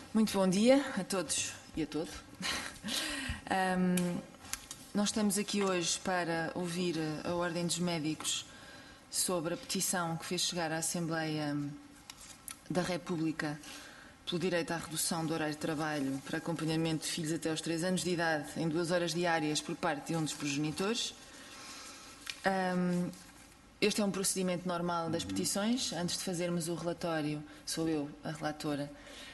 Muito bom dia a todos e a todo. Nós estamos aqui hoje para ouvir a Ordem dos Médicos sobre a petição que fez chegar à Assembleia da República pelo direito à redução do horário de trabalho para acompanhamento de filhos até aos 3 anos de idade em 2 horas diárias por parte de um dos progenitores. Este é um procedimento normal das petições. Antes de fazermos o relatório, sou eu a relatora.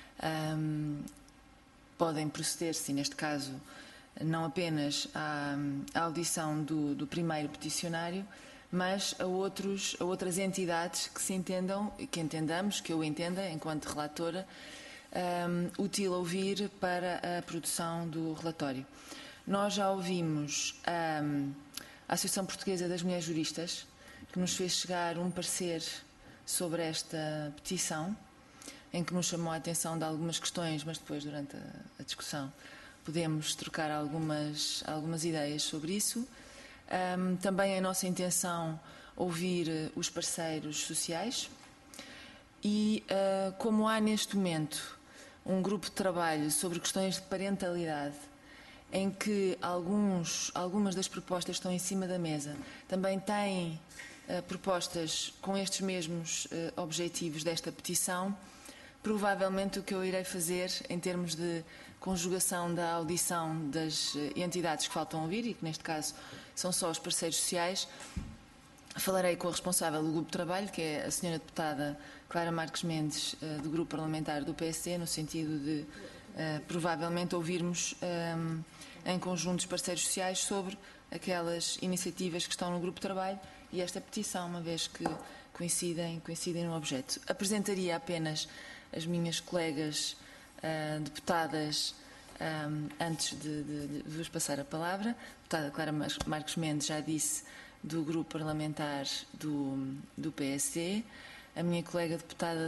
Podem proceder-se, neste caso, não apenas à audição do primeiro peticionário, mas a outras entidades que se entendam, que entendamos, que eu entenda, enquanto relatora, útil ouvir para a produção do relatório. Nós já ouvimos a Associação Portuguesa das Mulheres Juristas, que nos fez chegar um parecer sobre esta petição, em que nos chamou a atenção de algumas questões, mas depois, durante a discussão, podemos trocar algumas ideias sobre isso. Também é a nossa intenção ouvir os parceiros sociais e, como há neste momento um grupo de trabalho sobre questões de parentalidade, em que algumas das propostas estão em cima da mesa, também têm propostas com estes mesmos objetivos desta petição. Provavelmente o que eu irei fazer em termos de conjugação da audição das entidades que faltam ouvir, e que neste caso são só os parceiros sociais, falarei com a responsável do grupo de trabalho, que é a senhora deputada Clara Marques Mendes, do grupo parlamentar do PSD, no sentido de provavelmente ouvirmos em conjunto os parceiros sociais sobre aquelas iniciativas que estão no grupo de trabalho e esta petição, uma vez que coincidem no objeto. Apresentaria apenas as minhas colegas deputadas antes de vos passar a palavra. A deputada Clara Marques Mendes já disse, do grupo parlamentar do PSD. A minha colega deputada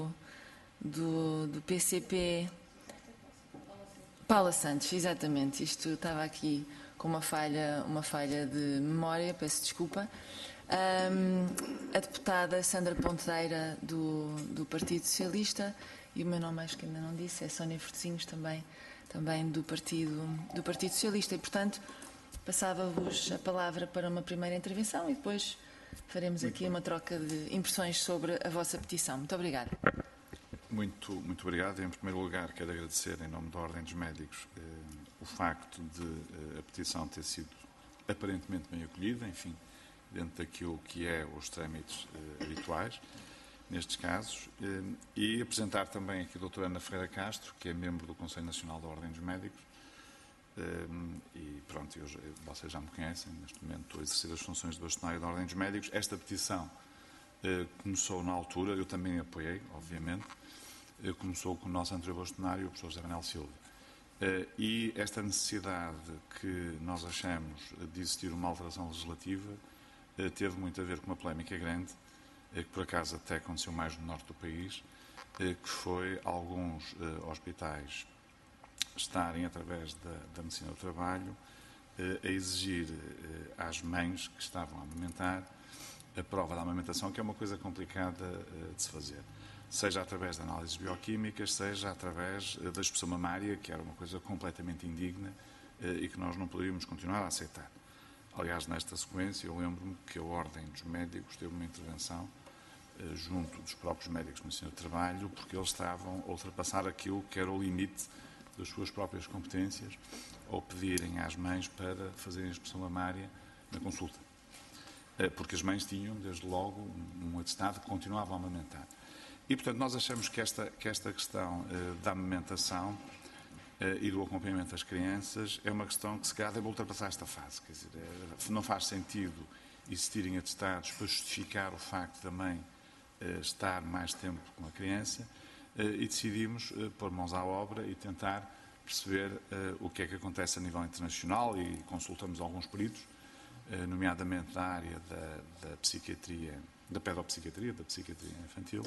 do PCP, Paula Santos, exatamente. Isto estava aqui com uma falha de memória, peço desculpa. A deputada Sandra Pontedeira, do Partido Socialista, e o meu nome acho que ainda não disse, é Sónia Fortezinhos, também do Partido Socialista, e portanto passava-vos a palavra para uma primeira intervenção e depois faremos aqui uma troca de impressões sobre a vossa petição. Muito obrigada. Muito obrigado. Em primeiro lugar, quero agradecer, em nome da Ordem dos Médicos, o facto de a petição ter sido aparentemente bem acolhida, enfim, dentro daquilo que é os trâmites habituais, nestes casos, e apresentar também aqui a doutora Ana Ferreira Castro, que é membro do Conselho Nacional da Ordem dos Médicos, e pronto, vocês já me conhecem, neste momento estou a exercer as funções de bastonário da Ordem dos Médicos. Esta petição começou na altura, eu também apoiei, obviamente, começou com o nosso anterior bastonário, o professor José Manuel Silva. E esta necessidade que nós achamos de existir uma alteração legislativa teve muito a ver com uma polémica grande, que por acaso até aconteceu mais no norte do país, que foi alguns hospitais estarem, através da medicina do trabalho, a exigir às mães que estavam a amamentar a prova da amamentação, que é uma coisa complicada de se fazer. Seja através de análises bioquímicas, seja através da expressão mamária, que era uma coisa completamente indigna e que nós não poderíamos continuar a aceitar. Aliás, nesta sequência, eu lembro-me que a Ordem dos Médicos teve uma intervenção junto dos próprios médicos no ensino de trabalho, porque eles estavam a ultrapassar aquilo que era o limite das suas próprias competências, ao pedirem às mães para fazerem a expressão mamária na consulta. Porque as mães tinham, desde logo, um atestado que continuavam a amamentar. E, portanto, nós achamos que esta questão da amamentação e do acompanhamento das crianças é uma questão que se calhar deve ultrapassar esta fase. Quer dizer, não faz sentido existirem atestados para justificar o facto da mãe estar mais tempo com a criança, e decidimos pôr mãos à obra e tentar perceber o que é que acontece a nível internacional, e consultamos alguns peritos, nomeadamente da área da psiquiatria, da pedopsiquiatria, da psiquiatria infantil,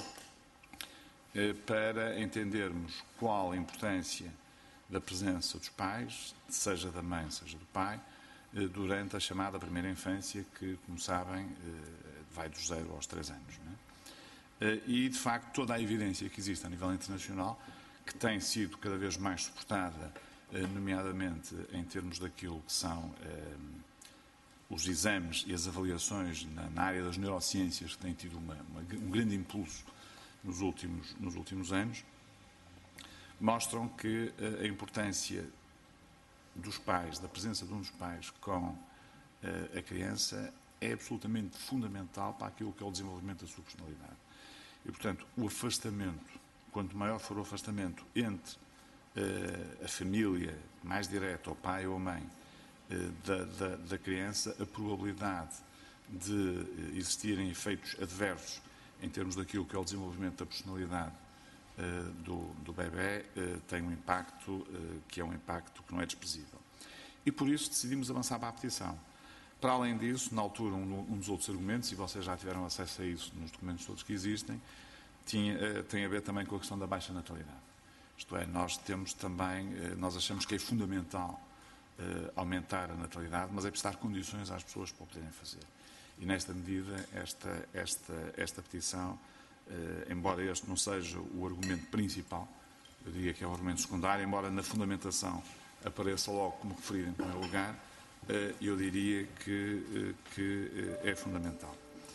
para entendermos qual a importância da presença dos pais, seja da mãe, seja do pai, durante a chamada primeira infância, que, como sabem, vai dos 0 aos 3 anos. Não é? E, de facto, toda a evidência que existe a nível internacional, que tem sido cada vez mais suportada, nomeadamente em termos daquilo que são os exames e as avaliações na área das neurociências, que têm tido um grande impulso nos últimos anos, mostram que a importância dos pais, da presença de um dos pais com a criança, é absolutamente fundamental para aquilo que é o desenvolvimento da sua personalidade. E, portanto, o afastamento, quanto maior for o afastamento entre a família mais direta, o pai ou a mãe, da criança, a probabilidade de existirem efeitos adversos em termos daquilo que é o desenvolvimento da personalidade do bebé tem um impacto que é um impacto que não é desprezível. E por isso decidimos avançar para a petição. Para além disso, na altura, um dos outros argumentos, e vocês já tiveram acesso a isso nos documentos todos que existem, tem a ver também com a questão da baixa natalidade. Isto é, nós achamos que é fundamental aumentar a natalidade, mas é preciso dar condições às pessoas para o poderem fazer. E nesta medida, esta petição, embora este não seja o argumento principal, eu diria que é o argumento secundário, embora na fundamentação apareça logo como referido em primeiro lugar, eu diria que é fundamental.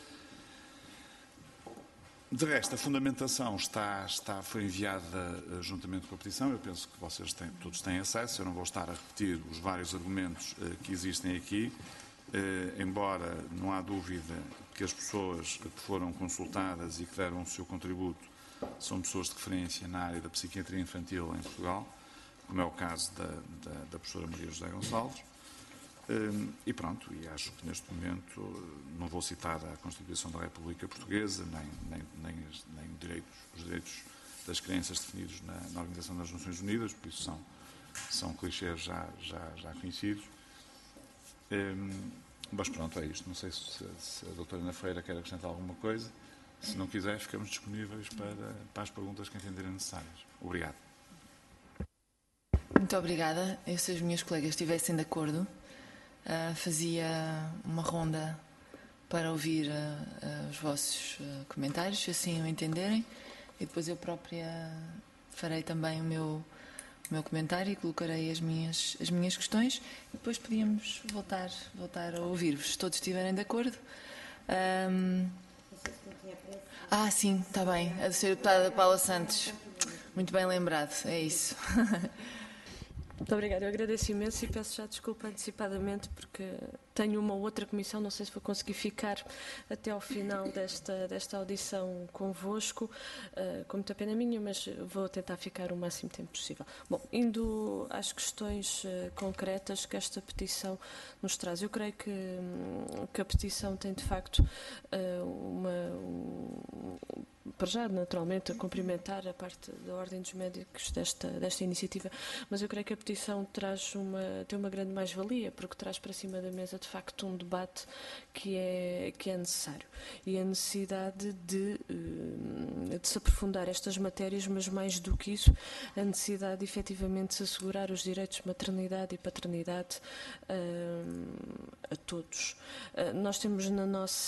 De resto, a fundamentação foi enviada juntamente com a petição. Eu penso que vocês todos têm acesso. Eu não vou estar a repetir os vários argumentos que existem aqui, embora não há dúvida que as pessoas que foram consultadas e que deram o seu contributo são pessoas de referência na área da psiquiatria infantil em Portugal, como é o caso da professora Maria José Gonçalves. E pronto, e acho que neste momento não vou citar a Constituição da República Portuguesa, nem os direitos das crianças definidos na Organização das Nações Unidas, por isso são clichês já conhecidos. Mas pronto, é isto. Não sei se a doutora Ana Ferreira quer acrescentar alguma coisa. Se não quiser, ficamos disponíveis para as perguntas que entenderem necessárias. Obrigado. Muito obrigada. Eu, se as minhas colegas estivessem de acordo, fazia uma ronda para ouvir os vossos comentários, se assim o entenderem, e depois eu própria farei também o meu comentário e colocarei as minhas questões, e depois podíamos voltar a ouvir-vos, se todos estiverem de acordo. Sim, está bem, a senhora deputada Paula Santos, muito bem lembrado, é isso. Muito obrigada, eu agradeço imenso e peço já desculpa antecipadamente porque tenho uma outra comissão, não sei se vou conseguir ficar até ao final desta audição convosco, com muita pena minha, mas vou tentar ficar o máximo tempo possível. Bom, indo às questões concretas que esta petição nos traz, eu creio que a petição tem de facto para já, naturalmente, a cumprimentar a parte da Ordem dos Médicos desta iniciativa, mas eu creio que a petição tem uma grande mais-valia, porque traz para cima da mesa, de facto, um debate que é necessário. E a necessidade de se aprofundar estas matérias, mas mais do que isso, a necessidade de, efetivamente, de se assegurar os direitos de maternidade e paternidade a todos. Nós temos na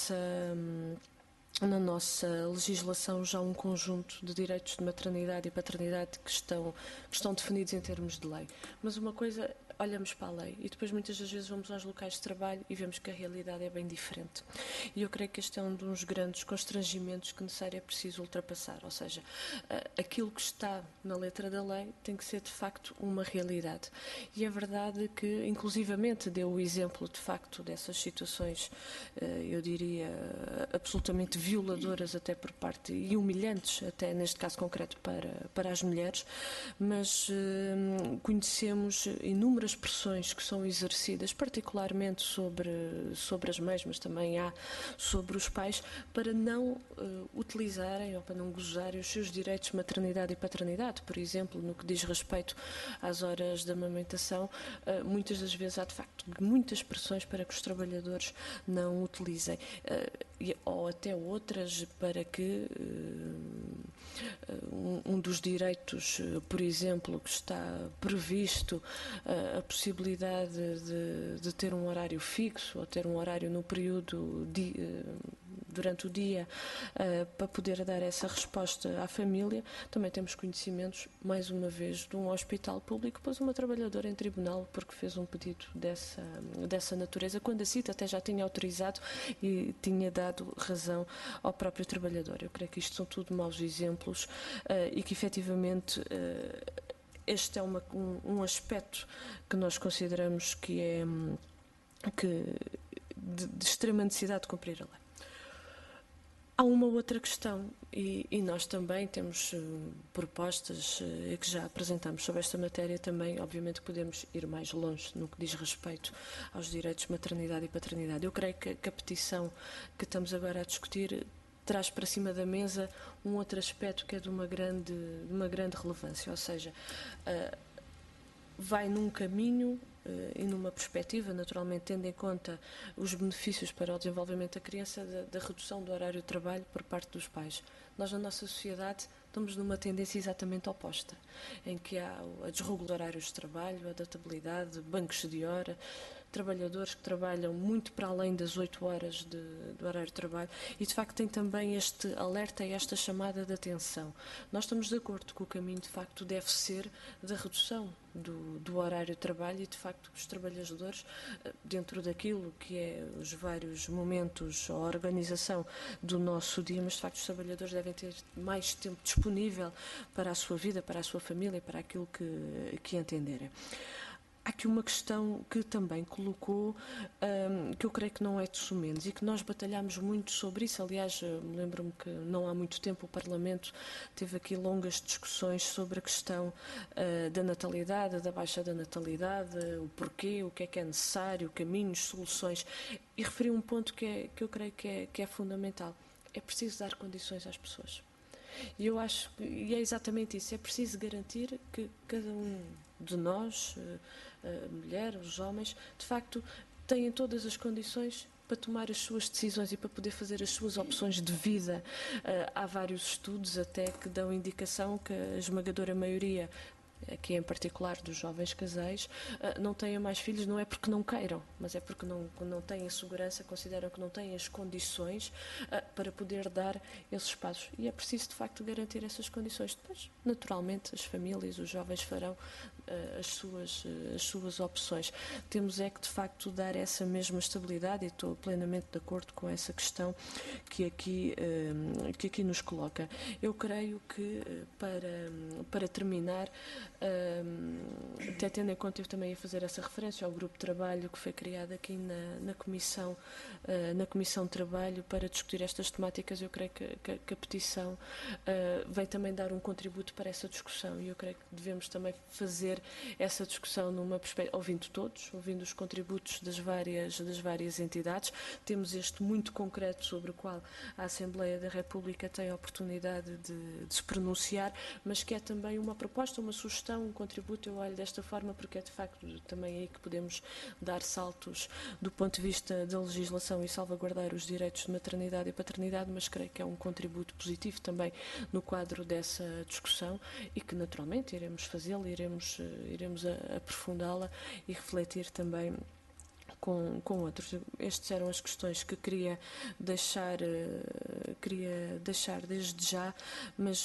nossa legislação já um conjunto de direitos de maternidade e paternidade que estão definidos em termos de lei. Mas uma coisa, olhamos para a lei e depois muitas das vezes vamos aos locais de trabalho e vemos que a realidade é bem diferente. E eu creio que este é um dos grandes constrangimentos que necessário é preciso ultrapassar. Ou seja, aquilo que está na letra da lei tem que ser de facto uma realidade. E é verdade que, inclusivamente, deu o exemplo de facto dessas situações, eu diria, absolutamente violadoras até por parte, e humilhantes até neste caso concreto para as mulheres, mas conhecemos inúmeras pressões que são exercidas, particularmente sobre as mães, mas também há sobre os pais, para não utilizarem ou para não gozarem os seus direitos de maternidade e paternidade. Por exemplo, no que diz respeito às horas de amamentação, muitas das vezes há de facto muitas pressões para que os trabalhadores não utilizem, ou até outras para que um dos direitos, por exemplo, que está previsto, a possibilidade de ter um horário fixo ou ter um horário no período durante o dia para poder dar essa resposta à família. Também temos conhecimentos, mais uma vez, de um hospital público que pôs uma trabalhadora em tribunal porque fez um pedido dessa natureza, quando a CIT até já tinha autorizado e tinha dado razão ao próprio trabalhador. Eu creio que isto são tudo maus exemplos e que efetivamente este é um aspecto que nós consideramos que é de extrema necessidade de cumprir a lei. Há uma outra questão, e nós também temos propostas que já apresentamos sobre esta matéria também. Obviamente podemos ir mais longe no que diz respeito aos direitos de maternidade e paternidade. Eu creio que a petição que estamos agora a discutir traz para cima da mesa um outro aspecto que é de uma grande relevância, ou seja, vai num caminho e numa perspectiva, naturalmente tendo em conta os benefícios para o desenvolvimento da criança, da redução do horário de trabalho por parte dos pais. Nós, na nossa sociedade, estamos numa tendência exatamente oposta, em que há a desregulação de horários de trabalho, a adaptabilidade, bancos de hora, trabalhadores que trabalham muito para além das 8 horas do horário de trabalho, e de facto tem também este alerta e esta chamada de atenção. Nós estamos de acordo que o caminho de facto deve ser da redução do horário de trabalho e de facto os trabalhadores, dentro daquilo que é os vários momentos, a organização do nosso dia, mas de facto os trabalhadores devem ter mais tempo disponível para a sua vida, para a sua família, para aquilo que entenderem. Há aqui uma questão que também colocou, que eu creio que não é de sumenos e que nós batalhamos muito sobre isso. Aliás, lembro-me que não há muito tempo o Parlamento teve aqui longas discussões sobre a questão da natalidade, da baixa da natalidade, o porquê, o que é necessário, caminhos, soluções. E referi um ponto que eu creio que é fundamental. É preciso dar condições às pessoas. E eu acho, e é exatamente isso, é preciso garantir que cada um de nós, mulheres, os homens, de facto têm todas as condições para tomar as suas decisões e para poder fazer as suas opções de vida. Há vários estudos até que dão indicação que a esmagadora maioria, aqui em particular dos jovens casais, não têm mais filhos, não é porque não queiram, mas é porque não têm a segurança, consideram que não têm as condições para poder dar esses passos. E é preciso, de facto, garantir essas condições. Depois, naturalmente, as famílias, os jovens farão as suas opções. Temos é que, de facto, dar essa mesma estabilidade, e estou plenamente de acordo com essa questão que aqui nos coloca. Eu creio que, para terminar, até tendo em conta, eu também ia fazer essa referência ao grupo de trabalho que foi criado aqui na Comissão de Trabalho para discutir estas temáticas. Eu creio que a petição vem também dar um contributo para essa discussão, e eu creio que devemos também fazer essa discussão numa perspectiva, ouvindo todos, ouvindo os contributos das várias entidades. Temos este muito concreto sobre o qual a Assembleia da República tem a oportunidade de se pronunciar, mas que é também uma proposta, uma sugestão, um contributo. Eu olho desta forma porque é de facto também aí que podemos dar saltos do ponto de vista da legislação e salvaguardar os direitos de maternidade e paternidade, mas creio que é um contributo positivo também no quadro dessa discussão e que naturalmente iremos fazê-lo, iremos aprofundá-la e refletir também com outros. Estas eram as questões que queria deixar desde já, mas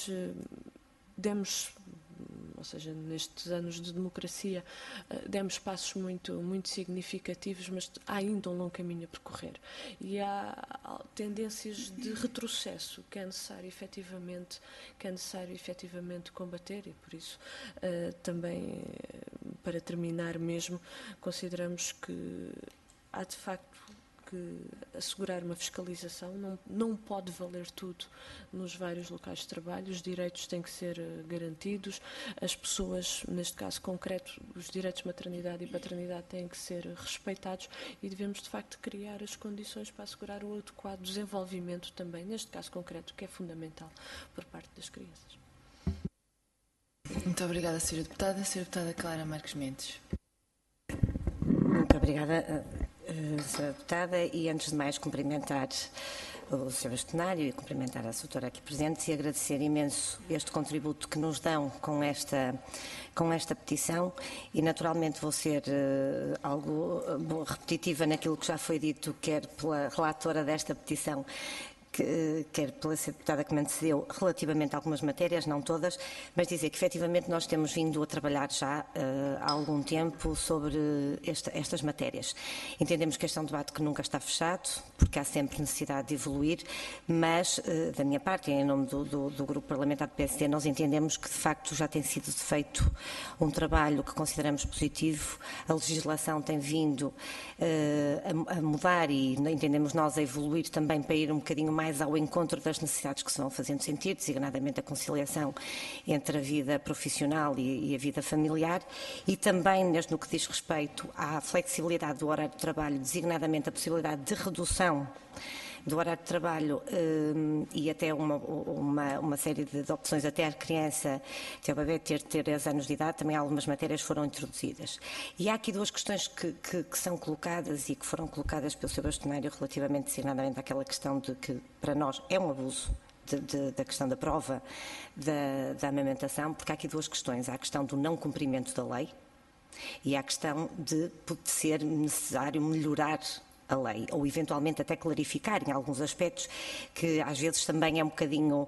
ou seja, nestes anos de democracia, demos passos muito significativos, mas há ainda um longo caminho a percorrer. E há tendências de retrocesso que é necessário efetivamente combater, e por isso também, para terminar mesmo, consideramos que há de facto que assegurar uma fiscalização. Não pode valer tudo nos vários locais de trabalho, os direitos têm que ser garantidos, as pessoas, neste caso concreto, os direitos de maternidade e paternidade têm que ser respeitados, e devemos de facto criar as condições para assegurar o adequado desenvolvimento também, neste caso concreto, que é fundamental por parte das crianças. Muito obrigada, Sra. Deputada. Sra. Deputada Clara Marques Mendes. Muito obrigada, Sra. Deputada, e antes de mais cumprimentar o Sr. Bastonário e cumprimentar a Sra. aqui presente e agradecer imenso este contributo que nos dão com esta petição, e naturalmente vou ser algo repetitiva naquilo que já foi dito, quer pela relatora desta petição, quer pela deputada que me antecedeu, relativamente a algumas matérias, não todas, mas dizer que efetivamente nós temos vindo a trabalhar já há algum tempo sobre estas matérias. Entendemos que este é um debate que nunca está fechado, porque há sempre necessidade de evoluir, mas da minha parte, em nome do Grupo Parlamentar do PSD, nós entendemos que de facto já tem sido feito um trabalho que consideramos positivo, a legislação tem vindo a mudar e entendemos nós a evoluir também para ir um bocadinho mais ao encontro das necessidades que se vão fazendo sentir, designadamente a conciliação entre a vida profissional e a vida familiar, e também no que diz respeito à flexibilidade do horário de trabalho, designadamente a possibilidade de redução do horário de trabalho e até uma série de opções até a criança, até o bebê ter 3 anos de idade, também algumas matérias foram introduzidas. E há aqui 2 questões que são colocadas e que foram colocadas pelo Sr. Bastonário relativamente, designadamente, àquela questão de que para nós é um abuso da questão da prova da amamentação, porque há aqui 2 questões. Há a questão do não cumprimento da lei e há a questão de ser necessário melhorar a lei, ou eventualmente até clarificar em alguns aspectos que às vezes também é um bocadinho,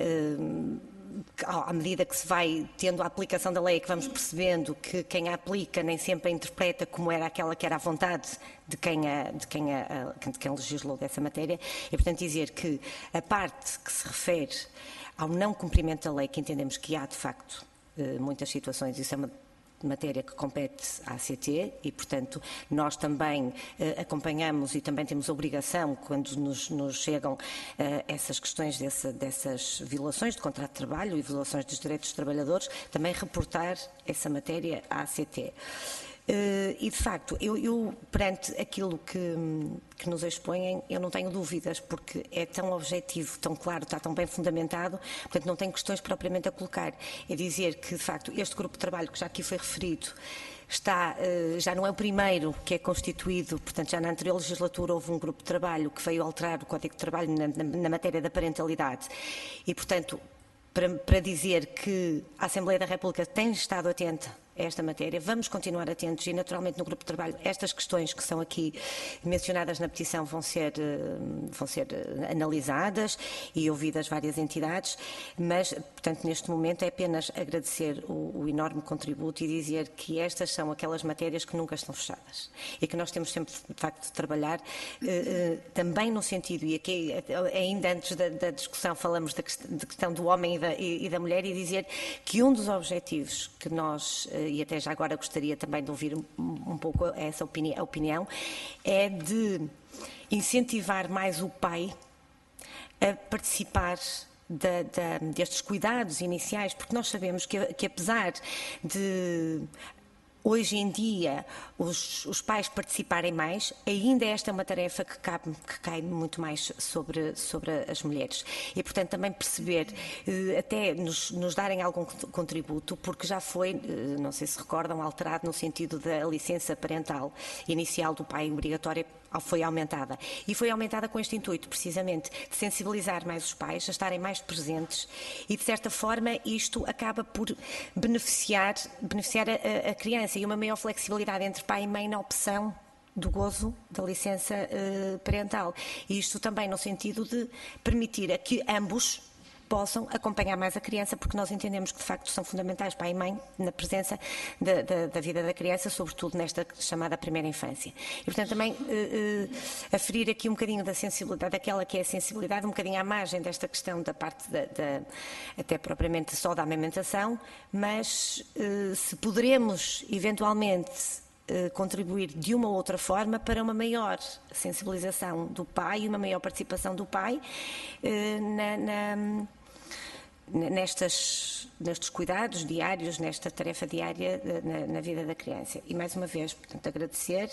à medida que se vai tendo a aplicação da lei, é que vamos percebendo que quem a aplica nem sempre a interpreta como era aquela que era a vontade de quem legislou dessa matéria, e portanto dizer que a parte que se refere ao não cumprimento da lei, que entendemos que há de facto muitas situações, isso é uma matéria que compete à ACT e, portanto, nós também acompanhamos e também temos obrigação, quando nos chegam essas questões dessas violações de contrato de trabalho e violações dos direitos dos trabalhadores, também reportar essa matéria à ACT. E, de facto, eu perante aquilo que nos expõem, eu não tenho dúvidas, porque é tão objetivo, tão claro, está tão bem fundamentado, portanto não tenho questões propriamente a colocar. É dizer que, de facto, este grupo de trabalho que já aqui foi referido, já não é o primeiro que é constituído, portanto já na anterior legislatura houve um grupo de trabalho que veio alterar o Código de Trabalho na matéria da parentalidade e, portanto, para dizer que a Assembleia da República tem estado atenta a esta matéria, vamos continuar atentos e naturalmente no grupo de trabalho estas questões que são aqui mencionadas na petição vão ser analisadas e ouvidas várias entidades, mas portanto neste momento é apenas agradecer o enorme contributo e dizer que estas são aquelas matérias que nunca estão fechadas e que nós temos sempre de facto de trabalhar também no sentido, e aqui ainda antes da discussão falamos da questão do homem e da mulher, e dizer que um dos objetivos que nós e até já agora gostaria também de ouvir um pouco essa opinião, é de incentivar mais o pai a participar destes cuidados iniciais, porque nós sabemos que apesar de hoje em dia os pais participarem mais, ainda esta é uma tarefa que cai muito mais sobre as mulheres. E, portanto, também perceber, até nos darem algum contributo, porque já foi, não sei se recordam, alterado no sentido da licença parental inicial do pai obrigatória, foi aumentada. E foi aumentada com este intuito, precisamente, de sensibilizar mais os pais, a estarem mais presentes e, de certa forma, isto acaba por beneficiar a criança e uma maior flexibilidade entre pai e mãe na opção do gozo da licença parental. E isto também no sentido de permitir a que ambos possam acompanhar mais a criança, porque nós entendemos que de facto são fundamentais pai e mãe na presença da vida da criança, sobretudo nesta chamada primeira infância. E portanto também aferir aqui um bocadinho da sensibilidade, daquela que é a sensibilidade, um bocadinho à margem desta questão da parte até propriamente só da amamentação, mas se poderemos eventualmente contribuir de uma ou outra forma para uma maior sensibilização do pai e uma maior participação do pai nestes cuidados diários, nesta tarefa diária na vida da criança. E mais uma vez, portanto, agradecer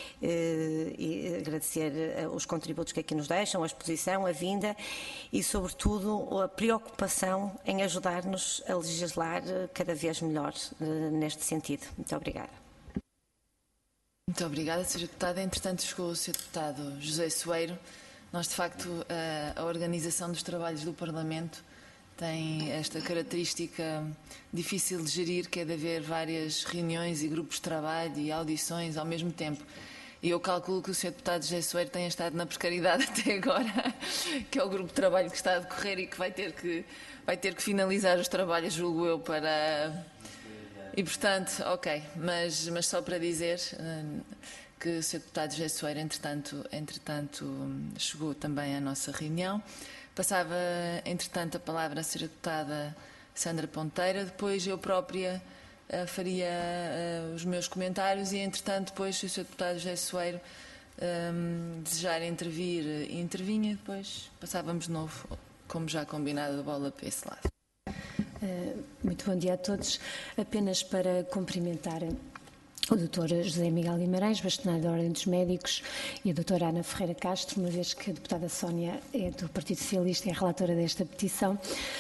os contributos que aqui nos deixam, a exposição, a vinda e, sobretudo, a preocupação em ajudar-nos a legislar cada vez melhor neste sentido. Muito obrigada. Muito obrigada, Sra. Deputada. Entretanto, chegou o Sr. Deputado José Soeiro. Nós, de facto, a organização dos trabalhos do Parlamento tem esta característica difícil de gerir, que é de haver várias reuniões e grupos de trabalho e audições ao mesmo tempo. E eu calculo que o Sr. Deputado José Soeiro tenha estado na precariedade até agora, que é o grupo de trabalho que está a decorrer e que vai ter que finalizar os trabalhos, julgo eu, para... E, portanto, ok, mas só para dizer que o Sr. Deputado José Soeiro, entretanto, chegou também à nossa reunião. Passava, entretanto, a palavra à Sra. Deputada Sandra Ponteira, depois eu própria faria os meus comentários e, entretanto, depois, se o Sr. Deputado José Soeiro desejar intervir, intervinha, depois passávamos de novo, como já combinado, a bola para esse lado. Muito bom dia a todos. Apenas para cumprimentar o Dr. José Miguel Guimarães, bastonário da Ordem dos Médicos, e a Dra. Ana Ferreira Castro, uma vez que a Deputada Sónia é do Partido Socialista e é relatora desta petição,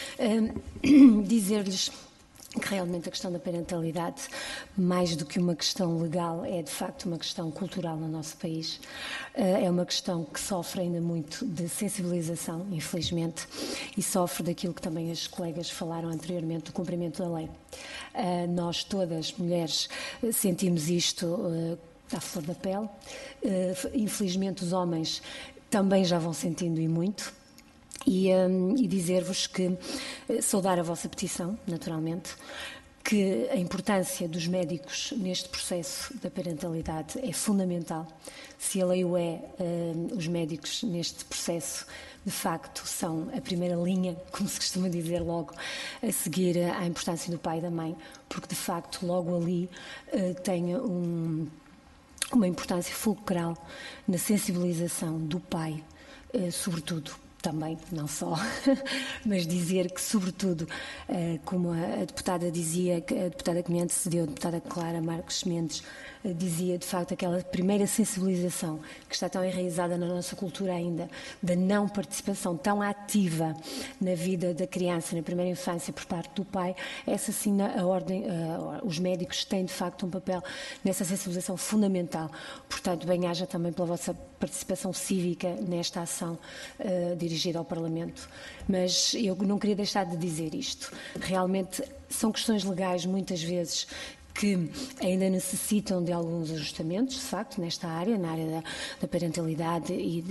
dizer-lhes que realmente a questão da parentalidade, mais do que uma questão legal, é de facto uma questão cultural no nosso país. É uma questão que sofre ainda muito de sensibilização, infelizmente, e sofre daquilo que também as colegas falaram anteriormente, do cumprimento da lei. Nós todas, mulheres, sentimos isto à flor da pele. Infelizmente os homens também já vão sentindo e muito. E dizer-vos que saudar a vossa petição, naturalmente, que a importância dos médicos neste processo da parentalidade é fundamental. Se a lei o é, os médicos neste processo, de facto, são a primeira linha, como se costuma dizer logo, a seguir à importância do pai e da mãe, porque, de facto, logo ali tem uma importância fulcral na sensibilização do pai, sobretudo. Também, não só, mas dizer que, sobretudo, como a deputada dizia, a deputada que me antecedeu, a deputada Clara Marques Mendes, dizia, de facto, aquela primeira sensibilização que está tão enraizada na nossa cultura ainda, da não participação tão ativa na vida da criança, na primeira infância, por parte do pai, essa sim, os médicos têm, de facto, um papel nessa sensibilização fundamental. Portanto, bem-haja também pela vossa participação cívica nesta ação dirigida ao Parlamento. Mas eu não queria deixar de dizer isto. Realmente são questões legais, muitas vezes, que ainda necessitam de alguns ajustamentos, de facto, nesta área, na área da parentalidade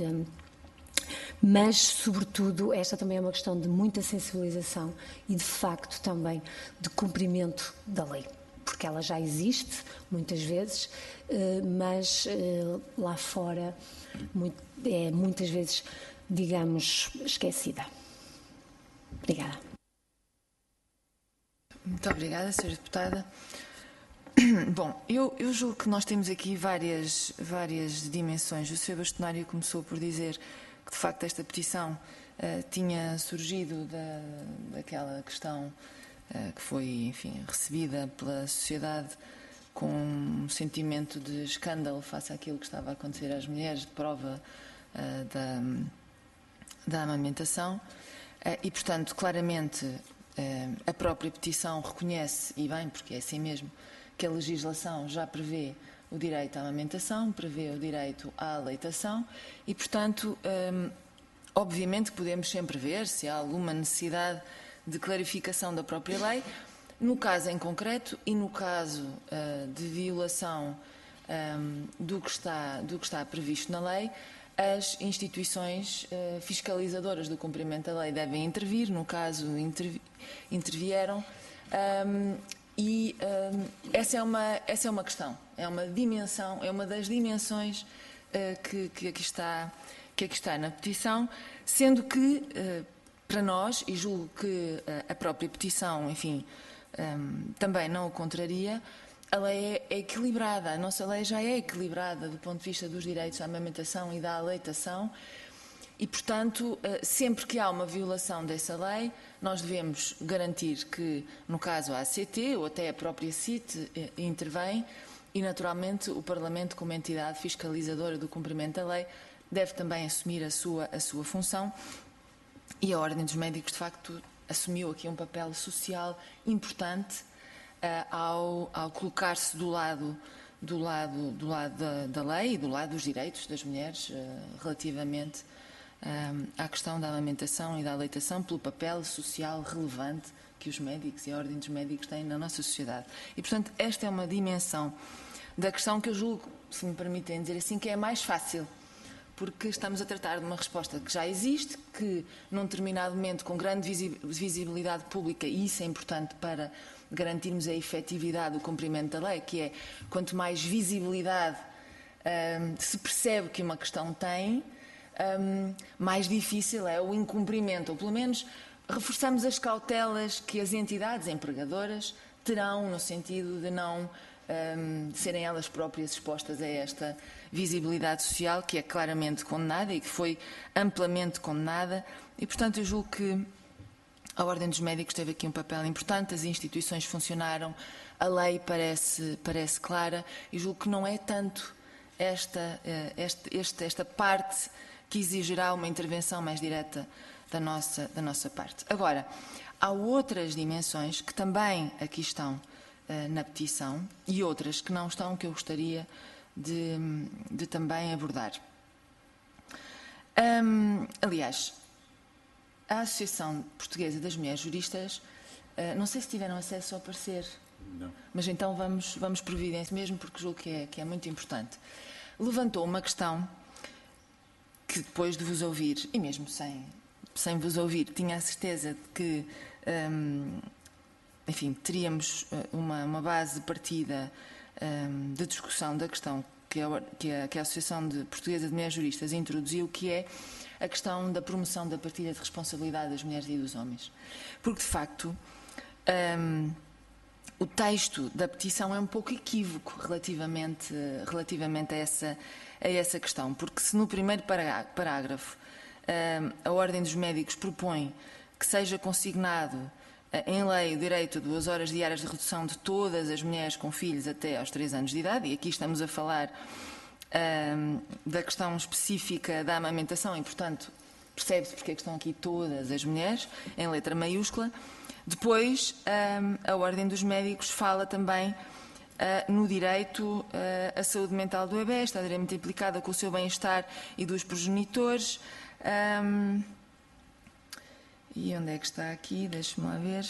mas, sobretudo, esta também é uma questão de muita sensibilização e, de facto, também de cumprimento da lei. Porque ela já existe, muitas vezes, mas lá fora é muitas vezes, digamos, esquecida. Obrigada. Muito obrigada, Sra. Deputada. Bom, eu julgo que nós temos aqui várias dimensões. O Sr. Bastonário começou por dizer que, de facto, esta petição tinha surgido daquela questão que foi, enfim, recebida pela sociedade com um sentimento de escândalo face àquilo que estava a acontecer às mulheres, de prova da amamentação. E, portanto, claramente, a própria petição reconhece, e bem, porque é assim mesmo, que a legislação já prevê o direito à amamentação, prevê o direito à aleitação e, portanto, obviamente podemos sempre ver se há alguma necessidade de clarificação da própria lei, no caso em concreto e no caso de violação do que está previsto na lei, as instituições fiscalizadoras do cumprimento da lei devem intervir, no caso intervieram. Essa é uma questão, é uma dimensão, é uma das dimensões que aqui está na petição, sendo que, para nós, e julgo que a própria petição, enfim, também não o contraria, a lei é equilibrada, a nossa lei já é equilibrada do ponto de vista dos direitos à amamentação e da aleitação. E, portanto, sempre que há uma violação dessa lei, nós devemos garantir que, no caso a ACT ou até a própria CIT intervém e, naturalmente, o Parlamento, como entidade fiscalizadora do cumprimento da lei, deve também assumir a sua função. E a Ordem dos Médicos, de facto, assumiu aqui um papel social importante ao colocar-se do lado da lei e do lado dos direitos das mulheres relativamente à questão da amamentação e da aleitação, pelo papel social relevante que os médicos e a Ordem dos Médicos têm na nossa sociedade. E, portanto, esta é uma dimensão da questão que eu julgo, se me permitem dizer assim, que é a mais fácil, porque estamos a tratar de uma resposta que já existe, que num determinado momento com grande visibilidade pública, e isso é importante para garantirmos a efetividade do cumprimento da lei, que é quanto mais visibilidade se percebe que uma questão tem, mais difícil é o incumprimento, ou pelo menos reforçamos as cautelas que as entidades empregadoras terão no sentido de não serem elas próprias expostas a esta visibilidade social que é claramente condenada e que foi amplamente condenada e, portanto, eu julgo que a Ordem dos Médicos teve aqui um papel importante, as instituições funcionaram, a lei parece clara e julgo que não é tanto esta parte que exigirá uma intervenção mais direta da nossa parte. Agora, há outras dimensões que também aqui estão na petição e outras que não estão, que eu gostaria de também abordar. Aliás, a Associação Portuguesa das Mulheres Juristas, não sei se tiveram acesso ao parecer, não. Mas então vamos providência mesmo, porque julgo que é muito importante. Levantou uma questão que depois de vos ouvir, e mesmo sem vos ouvir, tinha a certeza de que enfim, teríamos uma base de partida de discussão da questão que a Associação Portuguesa de Mulheres Juristas introduziu, que é a questão da promoção da partilha de responsabilidade das mulheres e dos homens. Porque, de facto, o texto da petição é um pouco equívoco relativamente a essa questão, porque se no primeiro parágrafo a Ordem dos Médicos propõe que seja consignado em lei o direito a 2 horas diárias de redução de todas as mulheres com filhos até aos 3 anos de idade, e aqui estamos a falar da questão específica da amamentação e, portanto, percebe-se porque é que estão aqui todas as mulheres, em letra maiúscula. Depois, a Ordem dos Médicos fala também no direito à saúde mental do bebê, está diretamente implicada com o seu bem-estar e dos progenitores. E onde é que está aqui? Deixe-me lá ver.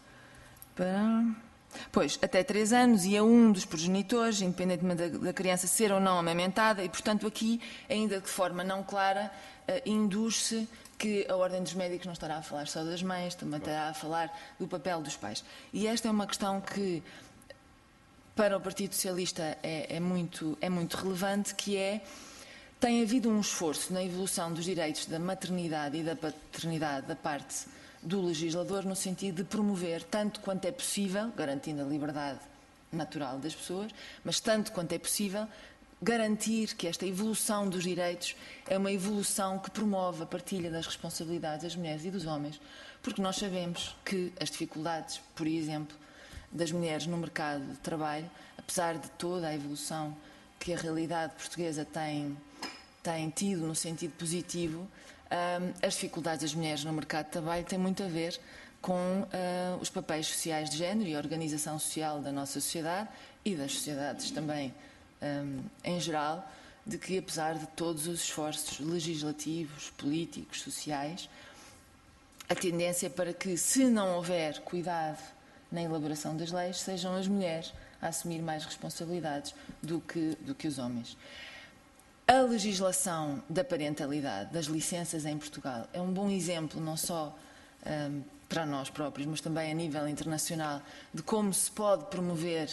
Pois, até 3 anos e a um dos progenitores, independentemente da criança ser ou não amamentada, e, portanto, aqui, ainda de forma não clara, induz-se que a Ordem dos Médicos não estará a falar só das mães, também estará a falar do papel dos pais. E esta é uma questão que, para o Partido Socialista, é muito relevante, que tem havido um esforço na evolução dos direitos da maternidade e da paternidade da parte do legislador no sentido de promover, tanto quanto é possível, garantindo a liberdade natural das pessoas, mas tanto quanto é possível, garantir que esta evolução dos direitos é uma evolução que promove a partilha das responsabilidades das mulheres e dos homens, porque nós sabemos que as dificuldades, por exemplo, das mulheres no mercado de trabalho, apesar de toda a evolução que a realidade portuguesa tem tido no sentido positivo, as dificuldades das mulheres no mercado de trabalho têm muito a ver com os papéis sociais de género e a organização social da nossa sociedade e das sociedades também em geral, de que apesar de todos os esforços legislativos, políticos, sociais, a tendência é para que, se não houver cuidado na elaboração das leis, sejam as mulheres a assumir mais responsabilidades do que os homens. A legislação da parentalidade, das licenças em Portugal, é um bom exemplo, não só para nós próprios, mas também a nível internacional, de como se pode promover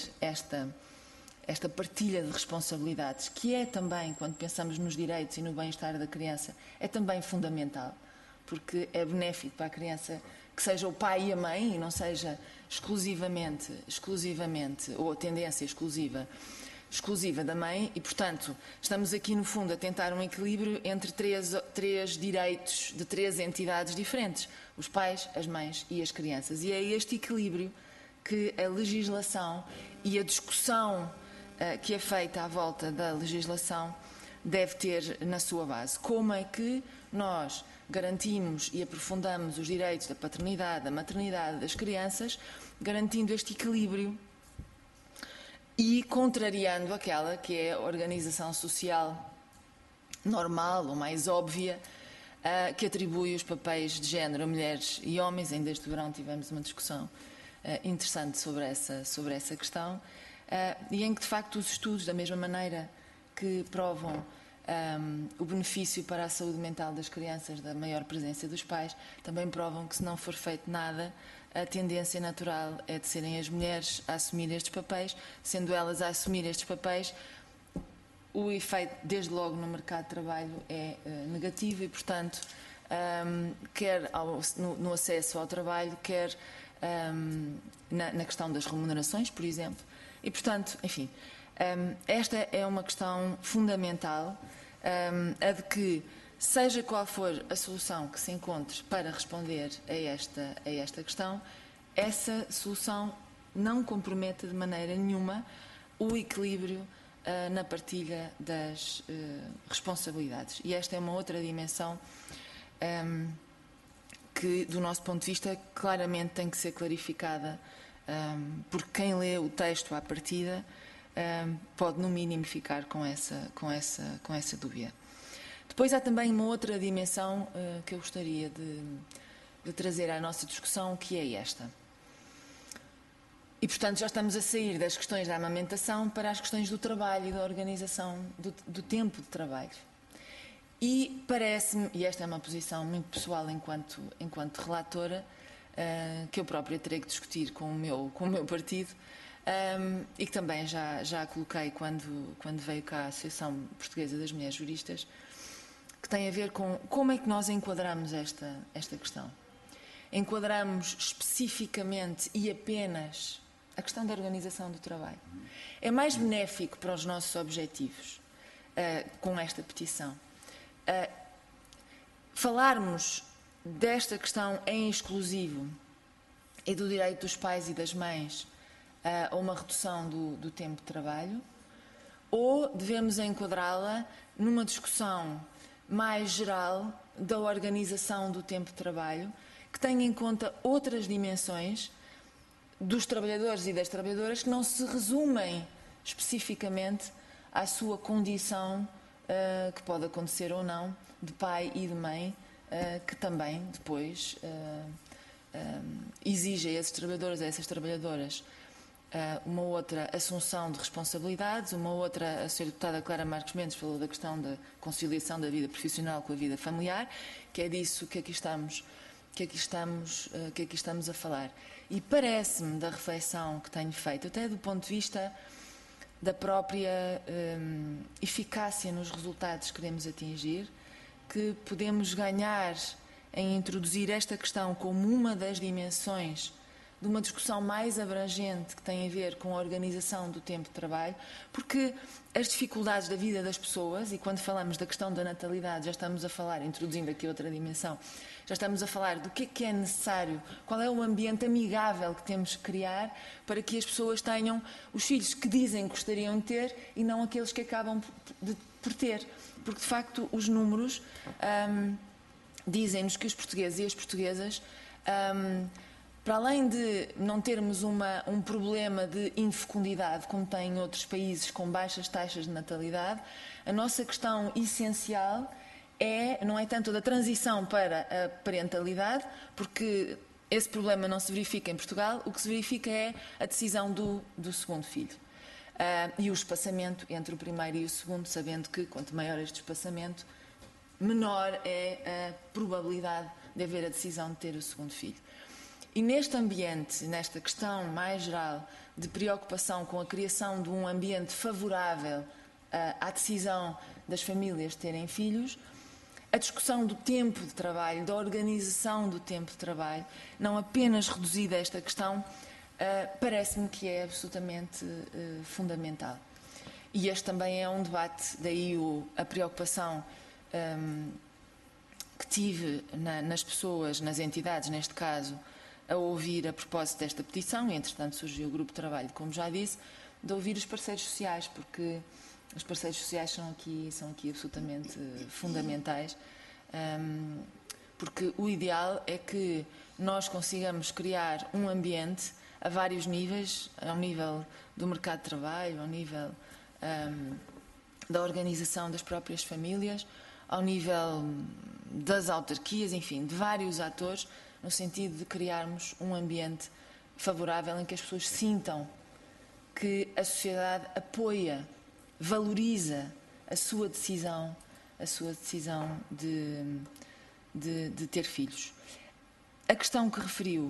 esta partilha de responsabilidades, que é também, quando pensamos nos direitos e no bem-estar da criança, é também fundamental, porque é benéfico para a criança que seja o pai e a mãe e não seja exclusivamente, ou a tendência exclusiva da mãe e, portanto, estamos aqui, no fundo, a tentar um equilíbrio entre três direitos de 3 entidades diferentes, os pais, as mães e as crianças. E é este equilíbrio que a legislação e a discussão que é feita à volta da legislação deve ter na sua base. Como é que nós garantimos e aprofundamos os direitos da paternidade, da maternidade das crianças, garantindo este equilíbrio e contrariando aquela que é a organização social normal ou mais óbvia que atribui os papéis de género a mulheres e homens. Ainda este verão tivemos uma discussão interessante sobre essa questão. e em que, de facto, os estudos, da mesma maneira que provam o benefício para a saúde mental das crianças da maior presença dos pais, também provam que, se não for feito nada, a tendência natural é de serem as mulheres a assumir estes papéis. Sendo elas a assumir estes papéis, o efeito, desde logo, no mercado de trabalho é negativo e, portanto, quer no acesso ao trabalho, quer na questão das remunerações, por exemplo. E, portanto, enfim, esta é uma questão fundamental, a de que, seja qual for a solução que se encontre para responder a esta questão, essa solução não comprometa de maneira nenhuma o equilíbrio na partilha das responsabilidades. E esta é uma outra dimensão que, do nosso ponto de vista, claramente tem que ser clarificada, porque quem lê o texto à partida pode, no mínimo, ficar com essa dúvida. Depois há também uma outra dimensão que eu gostaria de trazer à nossa discussão, que é esta. E, portanto, já estamos a sair das questões da amamentação para as questões do trabalho e da organização do tempo de trabalho. E parece-me, e esta é uma posição muito pessoal enquanto relatora, que eu própria terei que discutir com o meu partido, e que também já coloquei quando veio cá a Associação Portuguesa das Mulheres Juristas, que tem a ver com como é que nós enquadramos esta questão. Enquadramos especificamente e apenas a questão da organização do trabalho. É mais benéfico para os nossos objetivos com esta petição falarmos desta questão em exclusivo e do direito dos pais e das mães a uma redução do tempo de trabalho, ou devemos enquadrá-la numa discussão mais geral da organização do tempo de trabalho, que tenha em conta outras dimensões dos trabalhadores e das trabalhadoras que não se resumem especificamente à sua condição, que pode acontecer ou não, de pai e de mãe, que também depois exige a esses trabalhadores, a essas trabalhadoras, uma outra assunção de responsabilidades, uma outra. A senhora deputada Clara Marques Mendes falou da questão da conciliação da vida profissional com a vida familiar, que é disso que aqui estamos a falar. E parece-me, da reflexão que tenho feito, até do ponto de vista da própria eficácia nos resultados que queremos atingir, que podemos ganhar em introduzir esta questão como uma das dimensões de uma discussão mais abrangente que tem a ver com a organização do tempo de trabalho, porque as dificuldades da vida das pessoas, e quando falamos da questão da natalidade, já estamos a falar, introduzindo aqui outra dimensão, já estamos a falar do que é necessário, qual é o ambiente amigável que temos que criar para que as pessoas tenham os filhos que dizem que gostariam de ter e não aqueles que acabam por ter. Porque, de facto, os números dizem-nos que os portugueses e as portuguesas, para além de não termos um problema de infecundidade, como tem em outros países com baixas taxas de natalidade, a nossa questão essencial não é tanto da transição para a parentalidade, porque esse problema não se verifica em Portugal, o que se verifica é a decisão do segundo filho. E o espaçamento entre o primeiro e o segundo, sabendo que quanto maior este espaçamento, menor é a probabilidade de haver a decisão de ter o segundo filho. E neste ambiente, nesta questão mais geral de preocupação com a criação de um ambiente favorável à decisão das famílias de terem filhos, a discussão do tempo de trabalho, da organização do tempo de trabalho, não apenas reduzida a esta questão, parece-me que é absolutamente fundamental. E este também é um debate, daí a preocupação que tive nas pessoas, nas entidades, neste caso, a ouvir a propósito desta petição, e entretanto surgiu o grupo de trabalho, como já disse, de ouvir os parceiros sociais, porque os parceiros sociais são aqui absolutamente fundamentais, porque o ideal é que nós consigamos criar um ambiente a vários níveis, ao nível do mercado de trabalho, ao nível da organização das próprias famílias, ao nível das autarquias, enfim, de vários atores, no sentido de criarmos um ambiente favorável em que as pessoas sintam que a sociedade apoia, valoriza a sua decisão de ter filhos. A questão que referiu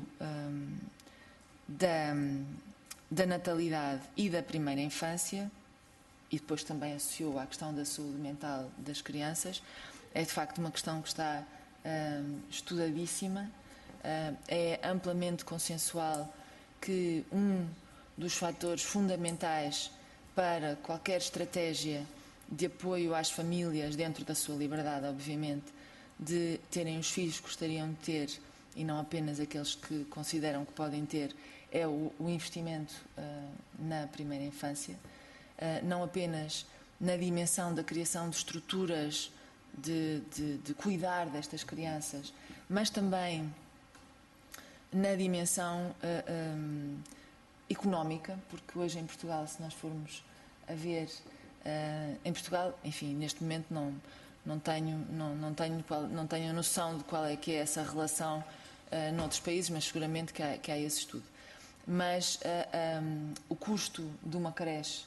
da natalidade e da primeira infância, e depois também associou à questão da saúde mental das crianças, é de facto uma questão que está estudadíssima. É amplamente consensual que um dos fatores fundamentais para qualquer estratégia de apoio às famílias, dentro da sua liberdade, obviamente, de terem os filhos que gostariam de ter, e não apenas aqueles que consideram que podem ter, é o investimento na primeira infância, não apenas na dimensão da criação de estruturas de cuidar destas crianças, mas também na dimensão económica, porque hoje em Portugal, se nós formos a ver, em Portugal, enfim, neste momento não tenho noção de qual é que é essa relação noutros países, mas seguramente que há esse estudo. Mas o custo de uma creche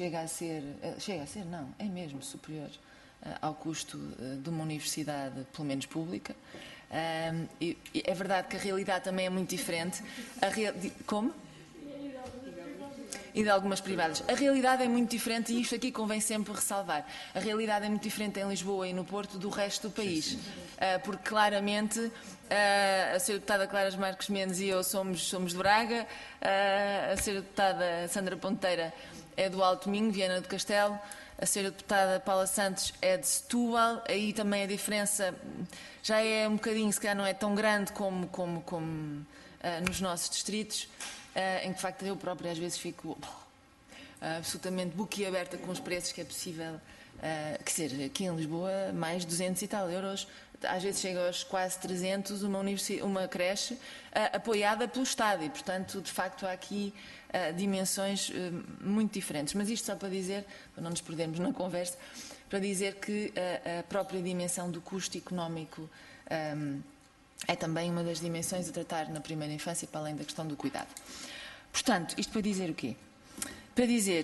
é mesmo superior ao custo de uma universidade, pelo menos pública. E é verdade que a realidade também é muito diferente. Como? E de algumas privadas. A realidade é muito diferente, e isto aqui convém sempre ressalvar. A realidade é muito diferente em Lisboa e no Porto do resto do país. Porque claramente a Sra. Deputada Clara Marques Mendes e eu somos de Braga, a Sra. Deputada Sandra Ponteira é do Alto Minho, Viana do Castelo, a Sra. Deputada Paula Santos é de Setúbal. Aí também a diferença já é um bocadinho, se calhar não é tão grande como nos nossos distritos, em que de facto eu própria às vezes fico absolutamente boquiaberta com os preços que é possível, quer dizer, aqui em Lisboa mais 200 e tal euros, às vezes chega aos quase 300 uma creche apoiada pelo Estado, e portanto de facto há aqui dimensões muito diferentes. Mas isto só para dizer, para não nos perdermos na conversa, para dizer que a própria dimensão do custo económico é também uma das dimensões a tratar na primeira infância, para além da questão do cuidado. Portanto, isto para dizer o quê? Para dizer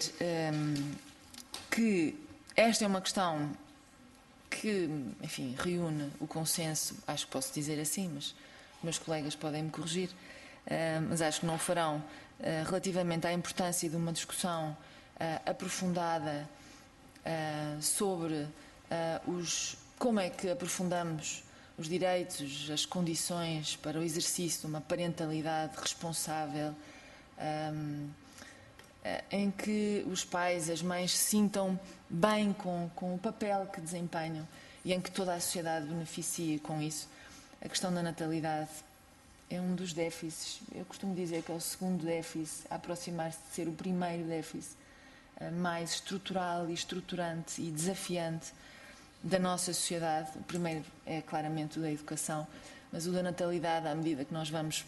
que esta é uma questão que, enfim, reúne o consenso, acho que posso dizer assim, mas meus colegas podem me corrigir, mas acho que não o farão, relativamente à importância de uma discussão aprofundada sobre como é que aprofundamos os direitos, as condições para o exercício de uma parentalidade responsável, em que os pais, as mães se sintam bem com o papel que desempenham e em que toda a sociedade beneficie com isso. A questão da natalidade é um dos déficits, eu costumo dizer que é o segundo déficit, a aproximar-se de ser o primeiro déficit mais estrutural e estruturante e desafiante da nossa sociedade. O primeiro é claramente o da educação, mas o da natalidade, à medida que nós vamos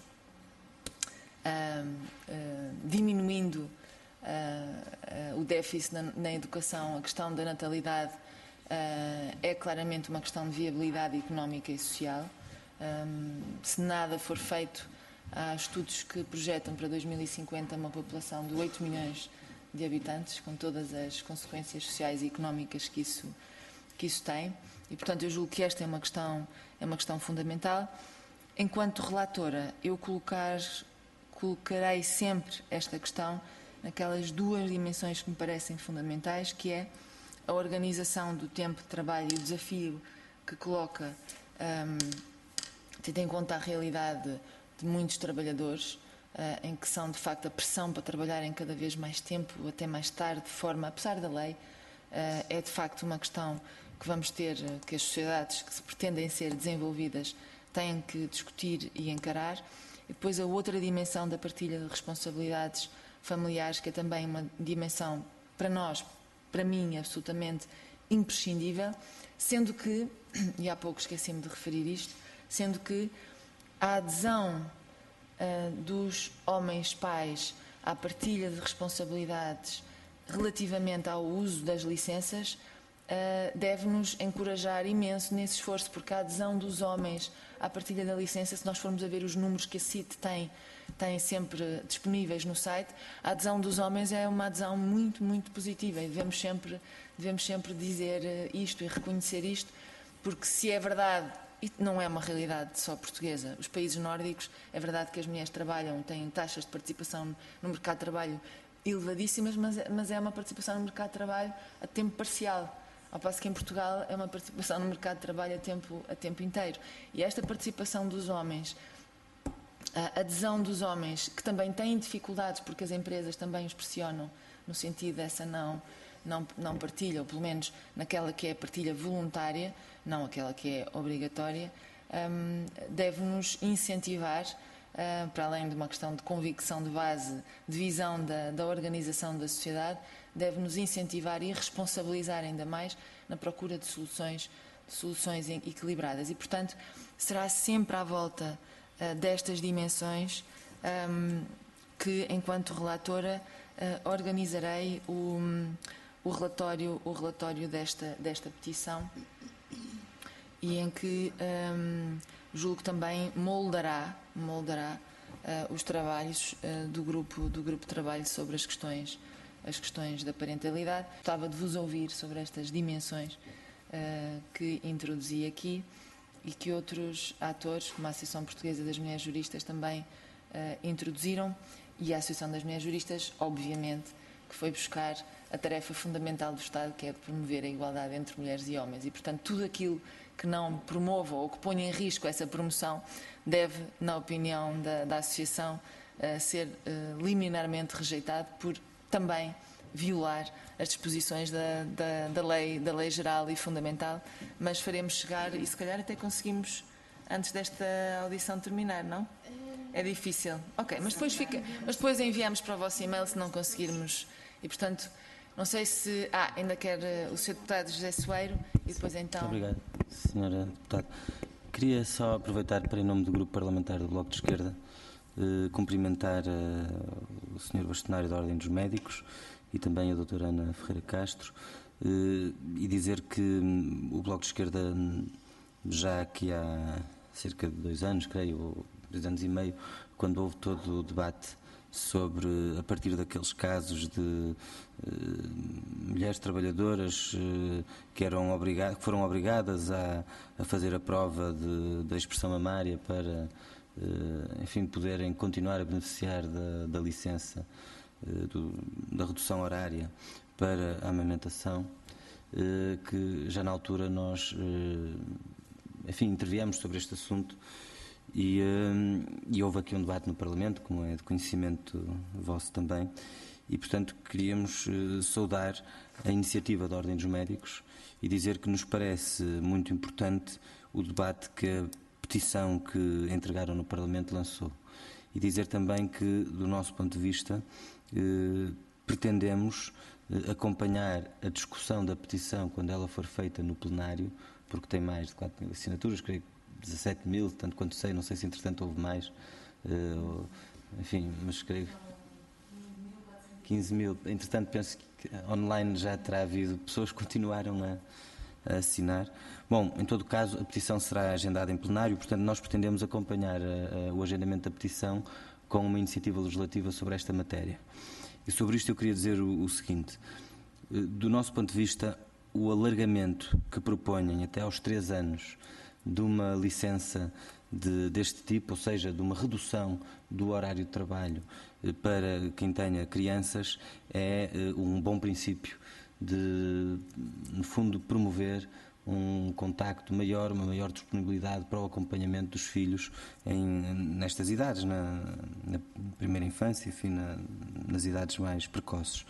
diminuindo o déficit na educação, a questão da natalidade é claramente uma questão de viabilidade económica e social. Se nada for feito, há estudos que projetam para 2050 uma população de 8 milhões de habitantes, com todas as consequências sociais e económicas que isso tem, e portanto eu julgo que esta é uma questão fundamental. Enquanto relatora, eu colocarei sempre esta questão naquelas duas dimensões que me parecem fundamentais, que é a organização do tempo de trabalho e o desafio que coloca, tendo em conta a realidade de muitos trabalhadores, em que são de facto a pressão para trabalharem cada vez mais tempo, até mais tarde, de forma, apesar da lei, é de facto uma questão que vamos ter, que as sociedades que se pretendem ser desenvolvidas têm que discutir e encarar. E depois a outra dimensão da partilha de responsabilidades familiares, que é também uma dimensão para nós, para mim, absolutamente imprescindível, sendo que, e há pouco esqueci-me de referir isto, sendo que a adesão dos homens pais à partilha de responsabilidades relativamente ao uso das licenças deve-nos encorajar imenso nesse esforço, porque a adesão dos homens à partilha da licença, se nós formos a ver os números que a CIT tem têm sempre disponíveis no site, a adesão dos homens é uma adesão muito, muito positiva e devemos sempre dizer isto e reconhecer isto, porque se é verdade, e não é uma realidade só portuguesa, os países nórdicos, é verdade que as mulheres trabalham, têm taxas de participação no mercado de trabalho elevadíssimas, mas é uma participação no mercado de trabalho a tempo parcial. Ao passo que em Portugal é uma participação no mercado de trabalho a tempo inteiro. E esta participação dos homens, a adesão dos homens, que também têm dificuldades, porque as empresas também os pressionam, no sentido dessa não partilha, ou pelo menos naquela que é a partilha voluntária, não aquela que é obrigatória, deve-nos incentivar, para além de uma questão de convicção de base, de visão da organização da sociedade, deve-nos incentivar e responsabilizar ainda mais na procura de soluções equilibradas. E, portanto, será sempre à volta destas dimensões que, enquanto relatora, organizarei o relatório desta petição e em que julgo também moldará os trabalhos do grupo de trabalho sobre as questões da parentalidade. Gostava de vos ouvir sobre estas dimensões que introduzi aqui e que outros atores, como a Associação Portuguesa das Mulheres Juristas, também introduziram, e a Associação das Mulheres Juristas, obviamente, que foi buscar a tarefa fundamental do Estado, que é de promover a igualdade entre mulheres e homens. E, portanto, tudo aquilo que não promova ou que ponha em risco essa promoção deve, na opinião da Associação, ser liminarmente rejeitado por também violar as disposições da lei geral e fundamental, mas faremos chegar e se calhar até conseguimos antes desta audição terminar, não? É difícil. Ok, mas depois enviamos para o vosso e-mail se não conseguirmos. E, portanto, não sei se... ainda quer o Sr. Deputado José Soeiro e depois então... Muito obrigado, Sra. Deputada. Queria só aproveitar para, em nome do Grupo Parlamentar do Bloco de Esquerda, cumprimentar o Sr. Bastonário da Ordem dos Médicos e também a Dra. Ana Ferreira Castro e dizer que o Bloco de Esquerda, já aqui há cerca de 2 anos, creio, ou 2 anos e meio, quando houve todo o debate sobre, a partir daqueles casos de mulheres trabalhadoras que foram obrigadas a fazer a prova da expressão mamária para, enfim, poderem continuar a beneficiar da licença, da redução horária para a amamentação, que já na altura nós, enfim, interviemos sobre este assunto. E houve aqui um debate no Parlamento, como é de conhecimento vosso também, e, portanto, queríamos saudar a iniciativa da Ordem dos Médicos e dizer que nos parece muito importante o debate que a petição que entregaram no Parlamento lançou. E dizer também que, do nosso ponto de vista, pretendemos acompanhar a discussão da petição quando ela for feita no plenário, porque tem mais de 4.000 assinaturas, creio que 17.000, tanto quanto sei, não sei se entretanto houve mais, enfim, mas creio 15.000. Entretanto, penso que online já terá havido pessoas que continuaram a assinar. Bom, em todo caso, a petição será agendada em plenário, portanto, nós pretendemos acompanhar o agendamento da petição com uma iniciativa legislativa sobre esta matéria. E sobre isto eu queria dizer o seguinte: do nosso ponto de vista, o alargamento que propõem até aos 3 anos de uma licença deste tipo, ou seja, de uma redução do horário de trabalho para quem tenha crianças, é um bom princípio de, no fundo, promover um contacto maior, uma maior disponibilidade para o acompanhamento dos filhos nestas idades, na primeira infância, enfim, nas idades mais precoces.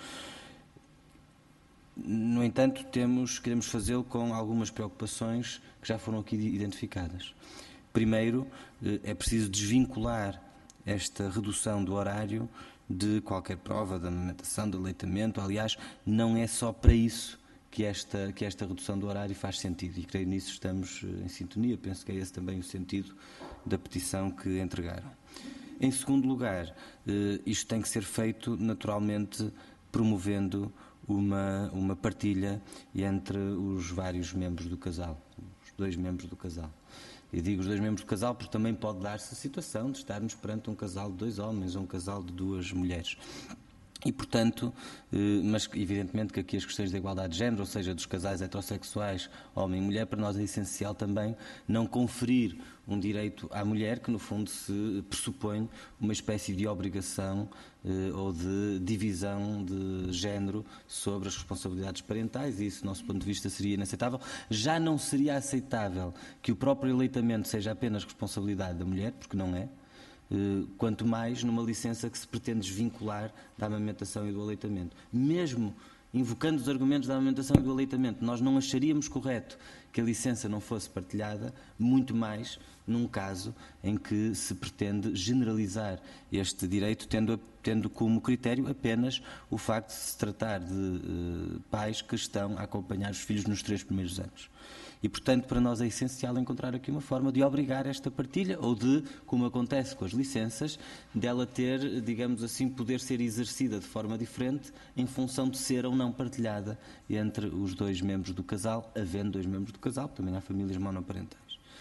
No entanto, queremos fazê-lo com algumas preocupações que já foram aqui identificadas. Primeiro, é preciso desvincular esta redução do horário de qualquer prova de amamentação, de aleitamento. Aliás, não é só para isso que esta redução do horário faz sentido, e creio nisso estamos em sintonia. Penso que é esse também o sentido da petição que entregaram. Em segundo lugar, isto tem que ser feito naturalmente promovendo uma partilha entre os vários membros do casal, os 2 membros do casal. Eu digo os 2 membros do casal porque também pode dar-se a situação de estarmos perante um casal de 2 homens ou um casal de 2 mulheres. E, portanto, mas evidentemente que aqui as questões da igualdade de género, ou seja, dos casais heterossexuais, homem e mulher, para nós é essencial também não conferir um direito à mulher que, no fundo, se pressupõe uma espécie de obrigação ou de divisão de género sobre as responsabilidades parentais, e isso, do nosso ponto de vista, seria inaceitável. Já não seria aceitável que o próprio aleitamento seja apenas responsabilidade da mulher, porque não é, quanto mais numa licença que se pretende desvincular da amamentação e do aleitamento. Mesmo invocando os argumentos da amamentação e do aleitamento, nós não acharíamos correto que a licença não fosse partilhada, muito mais num caso em que se pretende generalizar este direito, tendo como critério apenas o facto de se tratar de pais que estão a acompanhar os filhos nos 3 primeiros anos. E, portanto, para nós é essencial encontrar aqui uma forma de obrigar esta partilha, ou de, como acontece com as licenças, dela ter, digamos assim, poder ser exercida de forma diferente em função de ser ou não partilhada entre os 2 membros do casal, havendo 2 membros do casal, também há famílias monoparentais.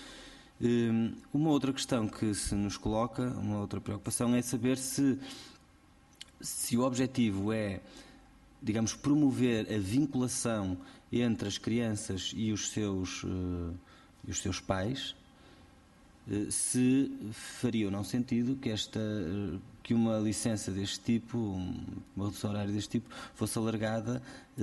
Uma outra questão que se nos coloca, uma outra preocupação, é saber se o objetivo é, digamos, promover a vinculação entre as crianças e os seus pais, se faria ou não sentido que uma licença deste tipo, uma redução horária deste tipo, fosse alargada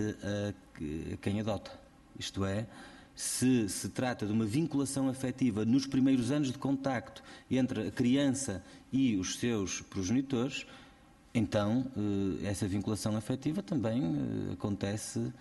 a quem adota. Isto é, se se trata de uma vinculação afetiva nos primeiros anos de contacto entre a criança e os seus progenitores, então essa vinculação afetiva também acontece,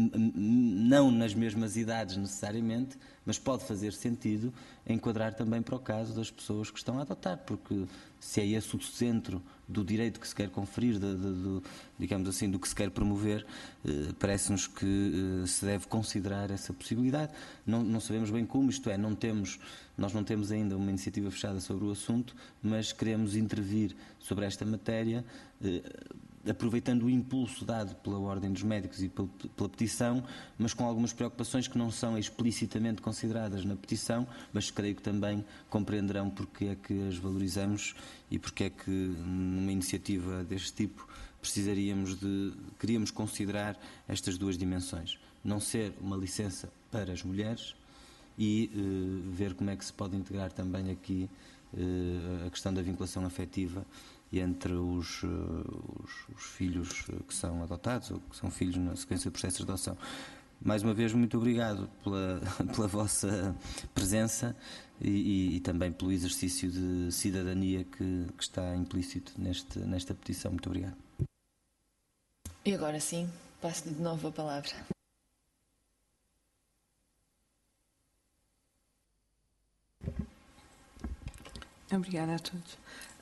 não nas mesmas idades necessariamente, mas pode fazer sentido enquadrar também para o caso das pessoas que estão a adotar, porque se é esse o centro do direito que se quer conferir, digamos assim, do que se quer promover, parece-nos que se deve considerar essa possibilidade. Não sabemos bem como, isto é, nós não temos ainda uma iniciativa fechada sobre o assunto, mas queremos intervir sobre esta matéria, aproveitando o impulso dado pela Ordem dos Médicos e pela petição, mas com algumas preocupações que não são explicitamente consideradas na petição, mas creio que também compreenderão porque é que as valorizamos e porque é que numa iniciativa deste tipo queríamos considerar estas 2 dimensões. Não ser uma licença para as mulheres e ver como é que se pode integrar também aqui a questão da vinculação afetiva entre os filhos que são adotados ou que são filhos na sequência do processo de adoção. Mais uma vez, muito obrigado pela vossa presença e também pelo exercício de cidadania que está implícito nesta petição. Muito obrigado. E agora sim, passo-lhe de novo a palavra. Obrigada a todos.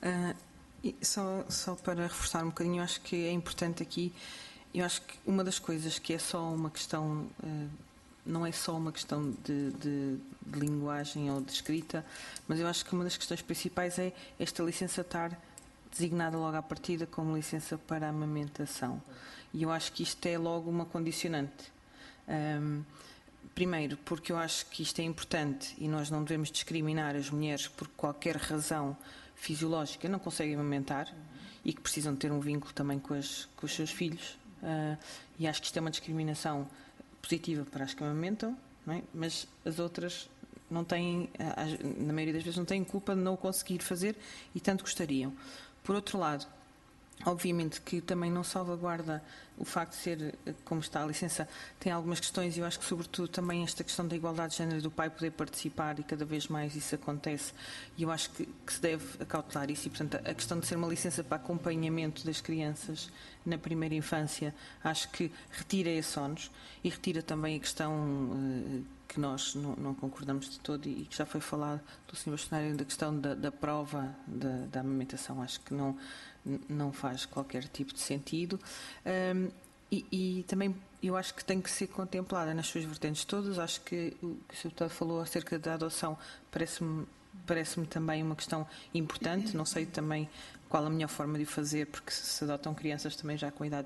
Só para reforçar um bocadinho, eu acho que é importante aqui, eu acho que uma das coisas que é só uma questão, não é só uma questão de linguagem ou de escrita, mas eu acho que uma das questões principais é esta licença estar designada logo à partida como licença para a amamentação. E eu acho que isto é logo uma condicionante. Primeiro, porque eu acho que isto é importante e nós não devemos discriminar as mulheres por qualquer razão fisiológica não conseguem amamentar e que precisam ter um vínculo também com os seus filhos. E acho que isto é uma discriminação positiva para as que amamentam, não é? Mas as outras não têm, na maioria das vezes, não têm culpa de não o conseguir fazer e tanto gostariam. Por outro lado, obviamente que também não salvaguarda o facto de ser, como está a licença, tem algumas questões e eu acho que sobretudo também esta questão da igualdade de género do pai poder participar e cada vez mais isso acontece e eu acho que se deve acautelar isso e portanto a questão de ser uma licença para acompanhamento das crianças na primeira infância acho que retira esse ónus e retira também a questão que nós não concordamos de todo e que já foi falado do Sr. Bastonário da questão da prova da amamentação, acho que não faz qualquer tipo de sentido e também eu acho que tem que ser contemplada nas suas vertentes todas. Acho que o que o Sr. Deputado falou acerca da adoção parece-me também uma questão importante. Não sei também qual a melhor forma de o fazer, porque se adotam crianças também já com idades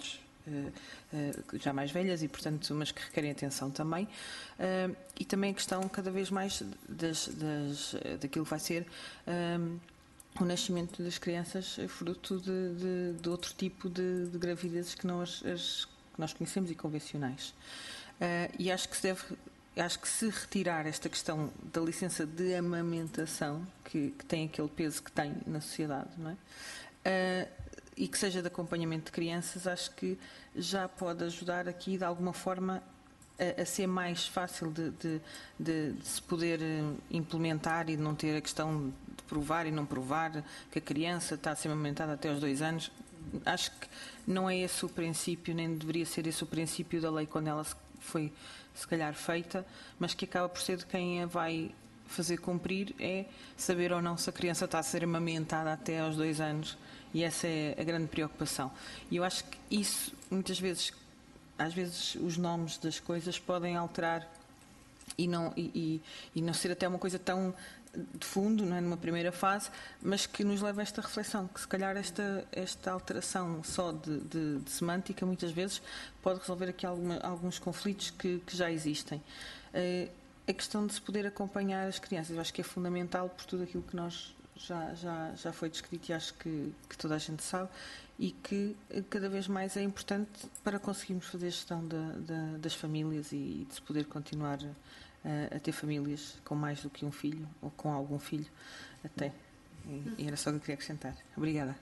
já mais velhas e, portanto, mas que requerem atenção também. E também a questão cada vez mais daquilo que vai ser o nascimento das crianças fruto de outro tipo de gravidezes que não as que nós conhecemos e convencionais. E acho que se retirar esta questão da licença de amamentação, que tem aquele peso que tem na sociedade, não é? E que seja de acompanhamento de crianças, acho que já pode ajudar aqui, de alguma forma, a ser mais fácil de se poder implementar e de não ter a questão de provar e não provar que a criança está a ser amamentada até aos 2 anos. Acho que não é esse o princípio, nem deveria ser esse o princípio da lei quando ela foi, se calhar, feita, mas que acaba por ser de quem a vai fazer cumprir, é saber ou não se a criança está a ser amamentada até aos 2 anos. E essa é a grande preocupação. E eu acho que isso, muitas vezes, às vezes os nomes das coisas podem alterar e não ser até uma coisa tão de fundo, não é, numa primeira fase, mas que nos leva a esta reflexão, que se calhar esta alteração só de semântica muitas vezes pode resolver aqui alguns conflitos que já existem. A questão de se poder acompanhar as crianças, eu acho que é fundamental por tudo aquilo que nós já foi descrito e acho que toda a gente sabe, e que cada vez mais é importante para conseguirmos fazer a gestão das famílias e de se poder continuar a ter famílias com mais do que um filho ou com algum filho até. E era só o que eu queria acrescentar. Obrigada.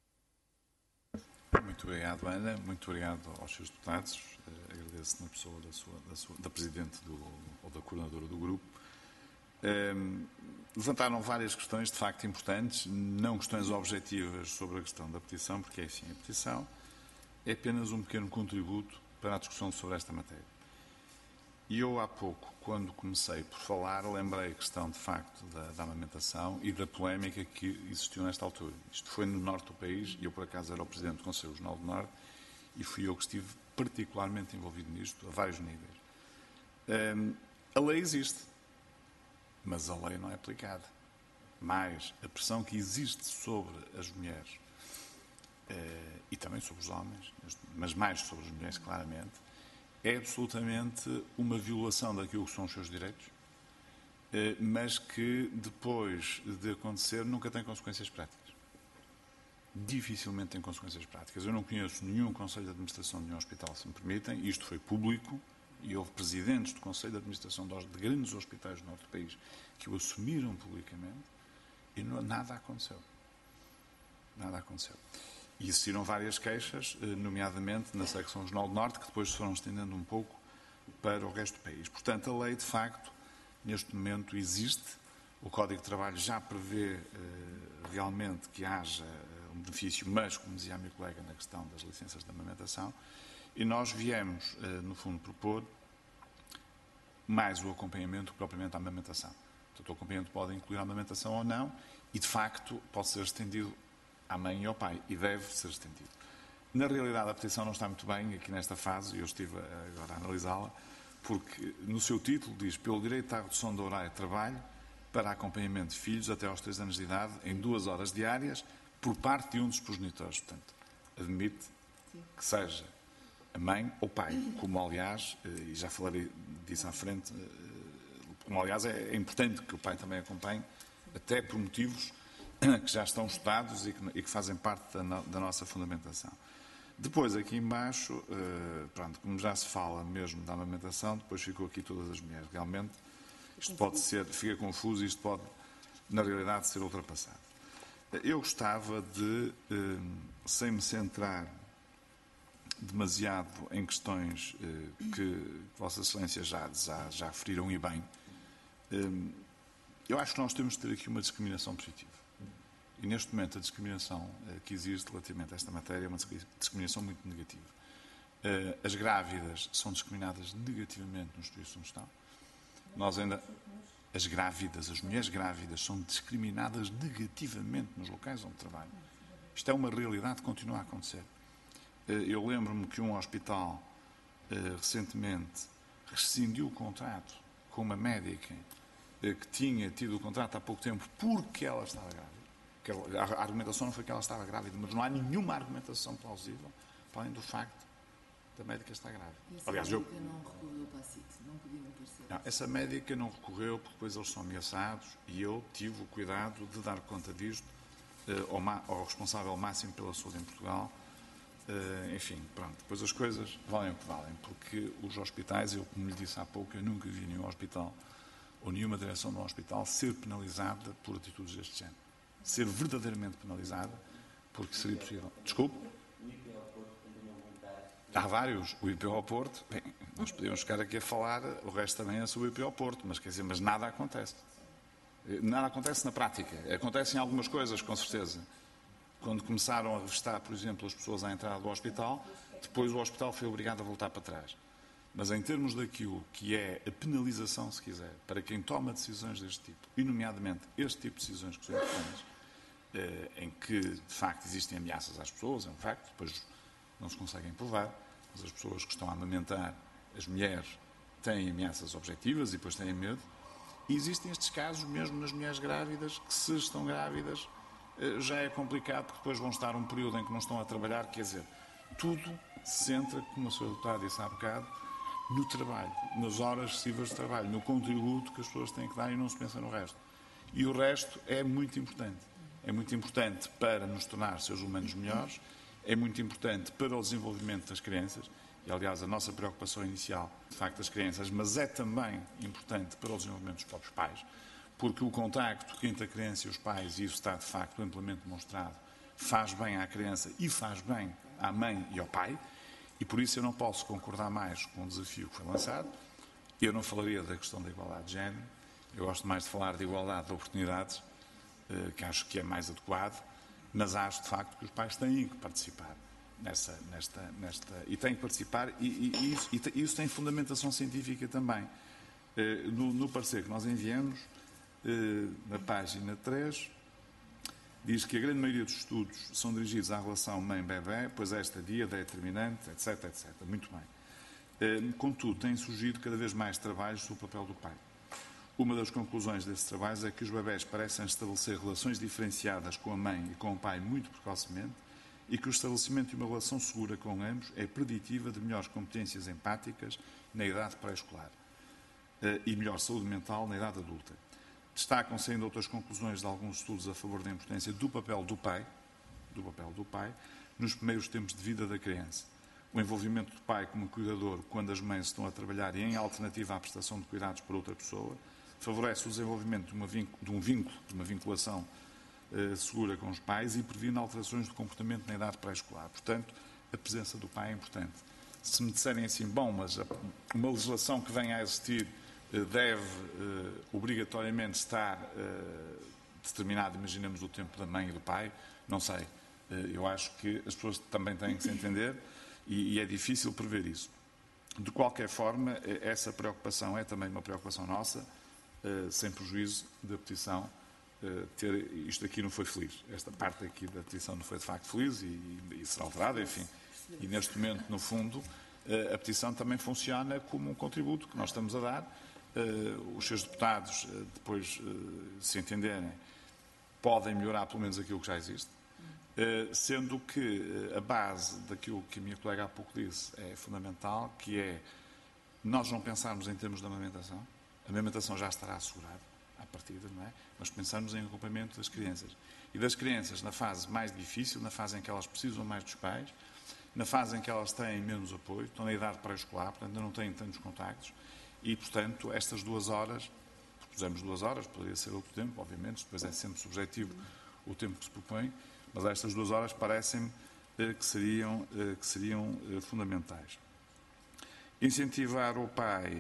Muito obrigado, Ana. Muito obrigado aos seus deputados. Agradeço na pessoa da Presidente ou da Coordenadora do Grupo. Levantaram várias questões, de facto, importantes, não questões objetivas sobre a questão da petição, porque é assim, a petição é apenas um pequeno contributo para a discussão sobre esta matéria. E eu, há pouco, quando comecei por falar, lembrei a questão, de facto, da amamentação e da polémica que existiu nesta altura. Isto foi no norte do país, e eu, por acaso, era o Presidente do Conselho Regional do Norte, e fui eu que estive particularmente envolvido nisto, a vários níveis. A lei existe, mas a lei não é aplicada. Mais a pressão que existe sobre as mulheres, e também sobre os homens, mas mais sobre as mulheres, claramente, é absolutamente uma violação daquilo que são os seus direitos, mas que depois de acontecer nunca tem consequências práticas. Dificilmente tem consequências práticas. Eu não conheço nenhum Conselho de Administração de nenhum hospital, se me permitem, isto foi público, e houve presidentes do Conselho de Administração de grandes hospitais do norte do país que o assumiram publicamente e nada aconteceu. Nada aconteceu. E existiram várias queixas, nomeadamente na secção regional do Norte, que depois se foram estendendo um pouco para o resto do país. Portanto, a lei, de facto, neste momento existe. O Código de Trabalho já prevê realmente que haja um benefício, mas, como dizia a minha colega, na questão das licenças de amamentação, e nós viemos, no fundo, propor mais o acompanhamento que propriamente a amamentação. Portanto, o acompanhamento pode incluir a amamentação ou não, e, de facto, pode ser estendido à mãe e ao pai, e deve ser estendido. Na realidade, a petição não está muito bem aqui nesta fase, e eu estive agora a analisá-la, porque no seu título diz pelo direito à redução do horário de trabalho para acompanhamento de filhos até aos 3 anos de idade, em 2 horas diárias, por parte de um dos progenitores. Portanto, admite que seja a mãe ou o pai, como aliás, e já falarei disso à frente, como aliás é importante que o pai também acompanhe, até por motivos que já estão estudados e que fazem parte da nossa fundamentação. Depois, aqui embaixo, pronto, como já se fala mesmo da amamentação, depois ficou aqui todas as mulheres. Realmente, isto pode ser, fica confuso e isto pode, na realidade, ser ultrapassado. Eu gostava de, sem me centrar demasiado em questões que Vossas Excelências já referiram e bem, eu acho que nós temos de ter aqui uma discriminação positiva. E neste momento a discriminação que existe relativamente a esta matéria é uma discriminação muito negativa. As grávidas são discriminadas negativamente nos estudos onde estão. Nós ainda... As grávidas, as mulheres grávidas são discriminadas negativamente nos locais onde trabalham. Isto é uma realidade que continua a acontecer. Eu lembro-me que um hospital recentemente rescindiu o contrato com uma médica que tinha tido o contrato há pouco tempo porque ela estava grávida. A argumentação não foi que ela estava grávida, mas não há nenhuma argumentação plausível, para além do facto a médica está grávida. E essa Aliás, médica não recorreu para a CIT, não podiam aparecer? Não, essa médica não recorreu porque depois eles são ameaçados e eu tive o cuidado de dar conta disto ao responsável máximo pela saúde em Portugal. Enfim, pronto, depois as coisas valem o que valem, porque os hospitais, eu como lhe disse há pouco, eu nunca vi nenhum hospital ou nenhuma direção de um hospital ser penalizada por atitudes deste género. Ser verdadeiramente penalizada, porque seria possível. Desculpe? Há vários. O IPO ao Porto, bem, nós podíamos ficar aqui a falar, o resto também é sobre o IPO ao Porto, mas quer dizer, mas nada acontece. Nada acontece na prática. Acontecem algumas coisas, com certeza. Quando começaram a revistar, por exemplo, as pessoas à entrada do hospital, depois o hospital foi obrigado a voltar para trás. Mas em termos daquilo que é a penalização, se quiser, para quem toma decisões deste tipo, e nomeadamente este tipo de decisões que são importantes, em que, de facto, existem ameaças às pessoas, é um facto, depois não se conseguem provar, mas as pessoas que estão a amamentar, as mulheres, têm ameaças objetivas e depois têm medo. E existem estes casos mesmo nas mulheres grávidas, que se estão grávidas já é complicado, porque depois vão estar um período em que não estão a trabalhar, quer dizer, tudo se centra, como a Sra. Deputada disse há bocado, no trabalho, nas horas excessivas de trabalho, no contributo que as pessoas têm que dar e não se pensa no resto. E o resto é muito importante. É muito importante para nos tornar seres humanos melhores, é muito importante para o desenvolvimento das crianças, e aliás a nossa preocupação inicial, de facto, das crianças, mas é também importante para o desenvolvimento dos próprios pais, porque o contacto entre a criança e os pais, e isso está de facto amplamente demonstrado, faz bem à criança e faz bem à mãe e ao pai, e por isso eu não posso concordar mais com o desafio que foi lançado. Eu não falaria da questão da igualdade de género, eu gosto mais de falar de igualdade de oportunidades, que acho que é mais adequado, mas acho de facto que os pais têm que participar e têm que participar, e isso tem fundamentação científica também. No parecer que nós enviamos, na página 3, diz que a grande maioria dos estudos são dirigidos à relação mãe-bebé, pois esta dia é determinante, etc, etc. Muito bem. Contudo, têm surgido cada vez mais trabalhos sobre o papel do pai. Uma das conclusões desses trabalhos é que os bebés parecem estabelecer relações diferenciadas com a mãe e com o pai muito precocemente e que o estabelecimento de uma relação segura com ambos é preditiva de melhores competências empáticas na idade pré-escolar e melhor saúde mental na idade adulta. Destacam-se ainda outras conclusões de alguns estudos a favor da importância do papel do pai nos primeiros tempos de vida da criança. O envolvimento do pai como cuidador quando as mães estão a trabalhar e em alternativa à prestação de cuidados por outra pessoa favorece o desenvolvimento de uma vinculação segura com os pais e previne alterações de comportamento na idade pré-escolar. Portanto, a presença do pai é importante. Se me disserem assim, bom, mas uma legislação que venha a existir deve obrigatoriamente estar determinado, imaginemos, o tempo da mãe e do pai, não sei. Eu acho que as pessoas também têm que se entender e é difícil prever isso. De qualquer forma, essa preocupação é também uma preocupação nossa, sem prejuízo da petição. Isto aqui não foi feliz. Esta parte aqui da petição não foi de facto feliz e será alterada, enfim. E neste momento, no fundo, a petição também funciona como um contributo que nós estamos a dar. Os seus deputados, depois, se entenderem, podem melhorar pelo menos aquilo que já existe, sendo que a base daquilo que a minha colega há pouco disse é fundamental, que é nós não pensarmos em termos de amamentação. A amamentação já estará assegurada à partida, não é? Mas pensarmos em acompanhamento das crianças. E das crianças na fase mais difícil, na fase em que elas precisam mais dos pais, na fase em que elas têm menos apoio, estão na idade pré-escolar, portanto ainda não têm tantos contactos, e, portanto, estas 2 horas, propusemos 2 horas, poderia ser outro tempo, obviamente, depois é sempre subjetivo o tempo que se propõe, mas estas 2 horas parecem-me que seriam fundamentais. Incentivar o pai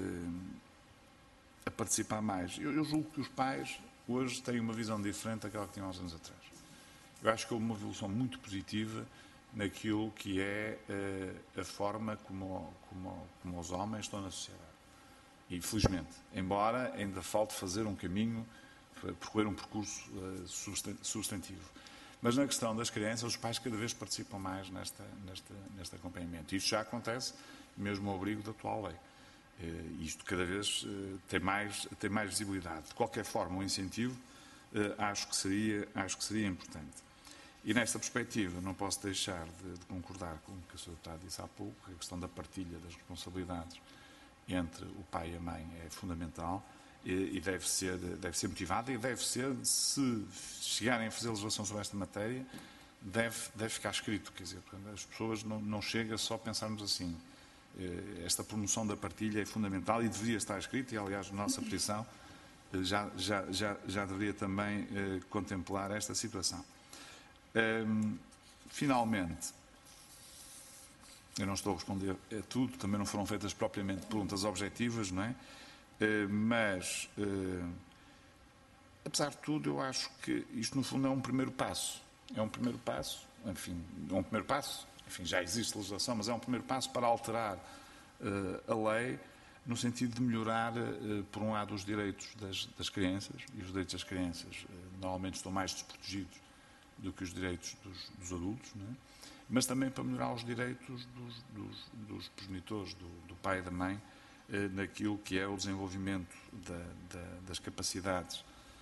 a participar mais. Eu julgo que os pais hoje têm uma visão diferente daquela que tinham há uns anos atrás. Eu acho que houve uma evolução muito positiva naquilo que é a forma como os homens estão na sociedade. E, felizmente, embora ainda falte fazer um caminho, percorrer um percurso substantivo. Mas na questão das crianças, os pais cada vez participam mais neste acompanhamento. Isto já acontece mesmo ao abrigo da atual lei. Isto cada vez tem mais visibilidade. De qualquer forma, o incentivo acho que seria importante. E nesta perspectiva não posso deixar de concordar com o que a Sra. Deputada disse há pouco, que a questão da partilha das responsabilidades entre o pai e a mãe é fundamental e deve ser motivada e deve ser, se chegarem a fazer legislação sobre esta matéria, deve ficar escrito. Quer dizer, as pessoas não chega só a pensarmos assim. Esta promoção da partilha é fundamental e deveria estar escrito, e aliás, na nossa petição já deveria também contemplar esta situação. Finalmente, eu não estou a responder a tudo, também não foram feitas propriamente perguntas objetivas, não é? Mas, apesar de tudo, eu acho que isto, no fundo, é um primeiro passo. É um primeiro passo, enfim, já existe legislação, mas é um primeiro passo para alterar a lei, no sentido de melhorar, por um lado, os direitos das crianças, e os direitos das crianças normalmente estão mais desprotegidos do que os direitos dos adultos, não é? Mas também para melhorar os direitos dos progenitores, do pai e da mãe, naquilo que é o desenvolvimento das capacidades,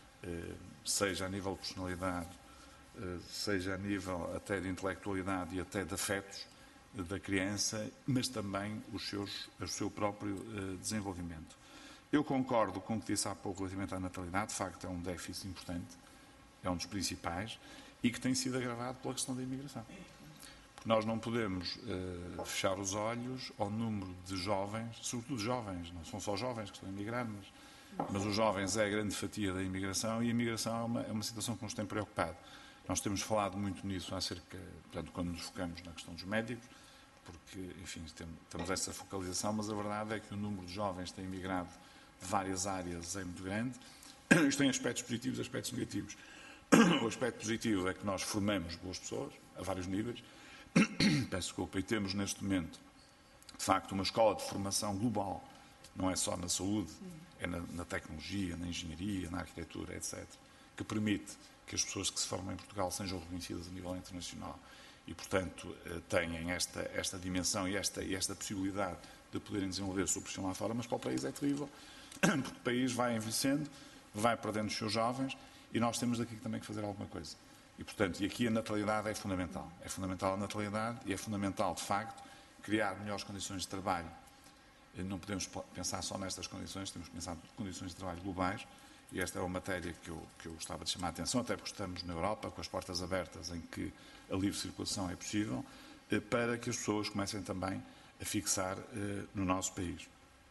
seja a nível de personalidade, seja a nível até de intelectualidade e até de afetos da criança, mas também o seu próprio desenvolvimento. Eu concordo com o que disse há pouco relativamente à natalidade, de facto é um déficit importante, é um dos principais, e que tem sido agravado pela questão da imigração. Porque nós não podemos fechar os olhos ao número de jovens, sobretudo jovens, não são só jovens que estão a emigrar, mas os jovens é a grande fatia da imigração, e a imigração é uma situação que nos tem preocupado. Nós temos falado muito nisso portanto, quando nos focamos na questão dos médicos, porque, enfim, temos essa focalização, mas a verdade é que o número de jovens que têm imigrado de várias áreas é muito grande. Isto tem aspectos positivos e aspectos negativos. O aspecto positivo é que nós formamos boas pessoas, a vários níveis. Peço desculpa, e temos neste momento, de facto, uma escola de formação global, não é só na saúde, é na tecnologia, na engenharia, na arquitetura, etc., que permite que as pessoas que se formam em Portugal sejam reconhecidas a nível internacional e, portanto, tenham esta dimensão e esta possibilidade de poderem desenvolver a sua profissão lá fora, mas para o país é terrível, porque o país vai envelhecendo, vai perdendo os seus jovens, e nós temos daqui também que fazer alguma coisa. E, portanto, aqui a natalidade é fundamental. É fundamental a natalidade e é fundamental, de facto, criar melhores condições de trabalho. Não podemos pensar só nestas condições, temos que pensar em condições de trabalho globais, e esta é uma matéria que eu gostava de chamar a atenção, até porque estamos na Europa, com as portas abertas, em que a livre circulação é possível, para que as pessoas comecem também a fixar no nosso país.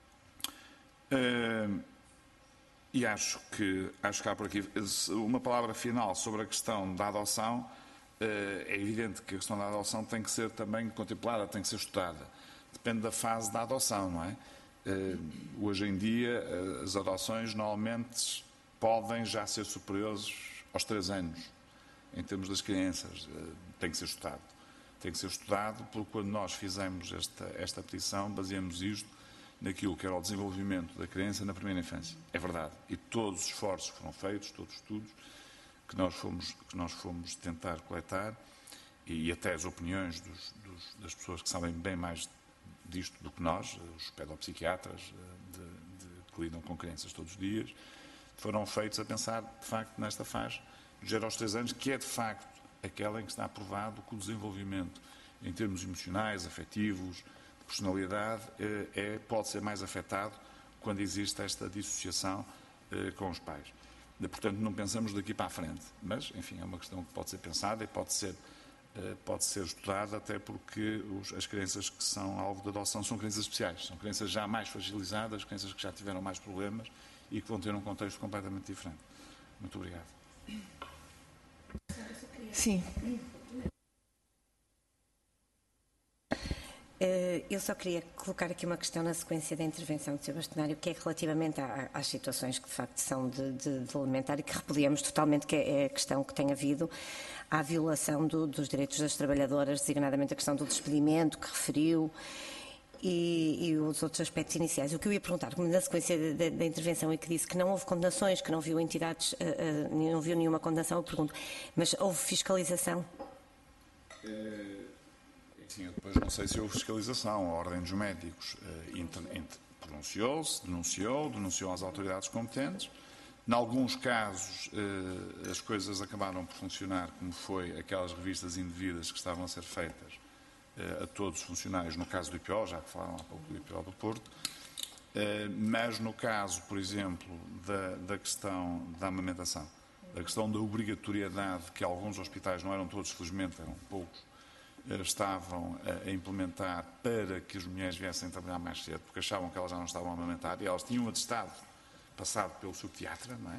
E acho que há por aqui uma palavra final sobre a questão da adoção. É evidente que a questão da adoção tem que ser também contemplada, tem que ser estudada. Depende da fase da adoção, não é? Hoje em dia, as adoções normalmente podem já ser superiores aos 3 anos, em termos das crianças. Tem que ser estudado. Tem que ser estudado, porque quando nós fizemos esta petição, baseamos isto naquilo que era o desenvolvimento da criança na primeira infância. É verdade. E todos os esforços foram feitos, todos os estudos que nós fomos tentar coletar, e até as opiniões das pessoas que sabem bem mais disto do que nós, os pedopsiquiatras que lidam com crianças todos os dias, foram feitos a pensar, de facto, nesta fase de 0 aos 3 anos, que é, de facto, aquela em que está provado que o desenvolvimento em termos emocionais, afetivos, de personalidade, pode ser mais afetado quando existe esta dissociação com os pais. Portanto, não pensamos daqui para a frente, mas, enfim, é uma questão que pode ser pensada e pode ser estudada, até porque as crianças que são alvo de adoção são crianças especiais, são crianças já mais fragilizadas, crianças que já tiveram mais problemas e que vão ter um contexto completamente diferente. Muito obrigado. Sim. Eu só queria colocar aqui uma questão na sequência da intervenção do Sr. Bastonário, que é relativamente às situações que de facto são de elementar e que repudiamos totalmente, que é a questão que tem havido à violação dos direitos das trabalhadoras, designadamente a questão do despedimento que referiu e os outros aspectos iniciais. O que eu ia perguntar, na sequência da intervenção, e que disse que não houve condenações, que não viu entidades, não viu nenhuma condenação, eu pergunto, mas houve fiscalização? Sim, eu depois não sei se houve fiscalização. A Ordem dos Médicos pronunciou-se, denunciou às autoridades competentes, Em alguns casos, as coisas acabaram por funcionar, como foi aquelas revistas indevidas que estavam a ser feitas a todos os funcionários, no caso do IPO, já que falaram há pouco do IPO do Porto, mas no caso, por exemplo, da questão da amamentação, da questão da obrigatoriedade, que alguns hospitais, não eram todos, felizmente, eram poucos, estavam a implementar para que as mulheres viessem trabalhar mais cedo, porque achavam que elas já não estavam a amamentar, e elas tinham um atestado passado pelo seu pediatra, não é?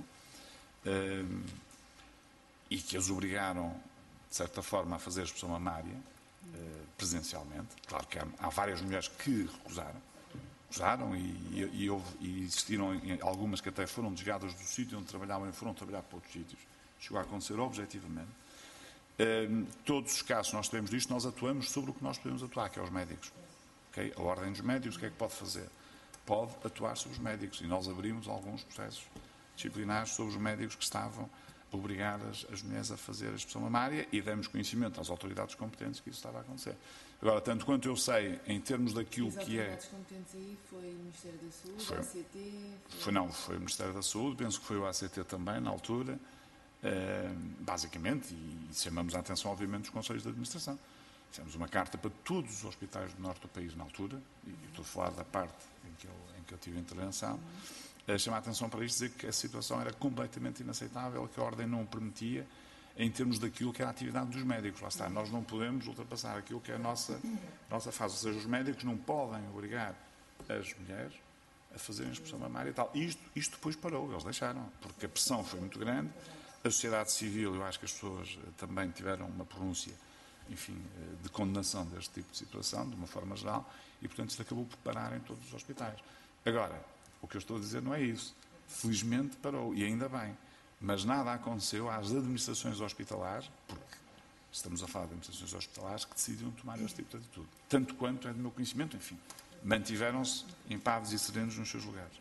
E que as obrigaram, de certa forma, a fazer a expulsão mamária, presencialmente. Claro que há várias mulheres que recusaram e existiram algumas que até foram desviadas do sítio onde trabalhavam e foram trabalhar para outros sítios. Chegou a acontecer objetivamente. Todos os casos nós tivemos disto, nós atuamos sobre o que nós podemos atuar, que é os médicos. Okay? A Ordem dos Médicos, o que é que pode fazer? Pode atuar sobre os médicos, e nós abrimos alguns processos disciplinares sobre os médicos que estavam a obrigar as mulheres a fazer a expulsão mamária, e demos conhecimento às autoridades competentes que isso estava a acontecer. Agora, tanto quanto eu sei, em termos daquilo que é... As autoridades competentes aí foi o Ministério da Saúde, foi, o ACT... Foi o Ministério da Saúde, penso que foi o ACT também, na altura, basicamente, e chamamos a atenção, obviamente, dos Conselhos de Administração. Fizemos uma carta para todos os hospitais do norte do país na altura, e estou a falar da parte em que eu tive intervenção, chamar a atenção para isto, dizer que a situação era completamente inaceitável, que a Ordem não permitia, em termos daquilo que é a atividade dos médicos. Lá está, nós não podemos ultrapassar aquilo que é a nossa fase, ou seja, os médicos não podem obrigar as mulheres a fazerem a expulsão mamária e tal. Isto depois parou, eles deixaram, porque a pressão foi muito grande, a sociedade civil, eu acho que as pessoas também tiveram uma pronúncia, enfim, de condenação deste tipo de situação, de uma forma geral, e, portanto, isto acabou por parar em todos os hospitais. Agora, o que eu estou a dizer não é isso. Felizmente parou, e ainda bem. Mas nada aconteceu às administrações hospitalares, porque estamos a falar de administrações hospitalares, que decidiram tomar este tipo de atitude. Tanto quanto é do meu conhecimento, enfim, mantiveram-se impávidos e serenos nos seus lugares.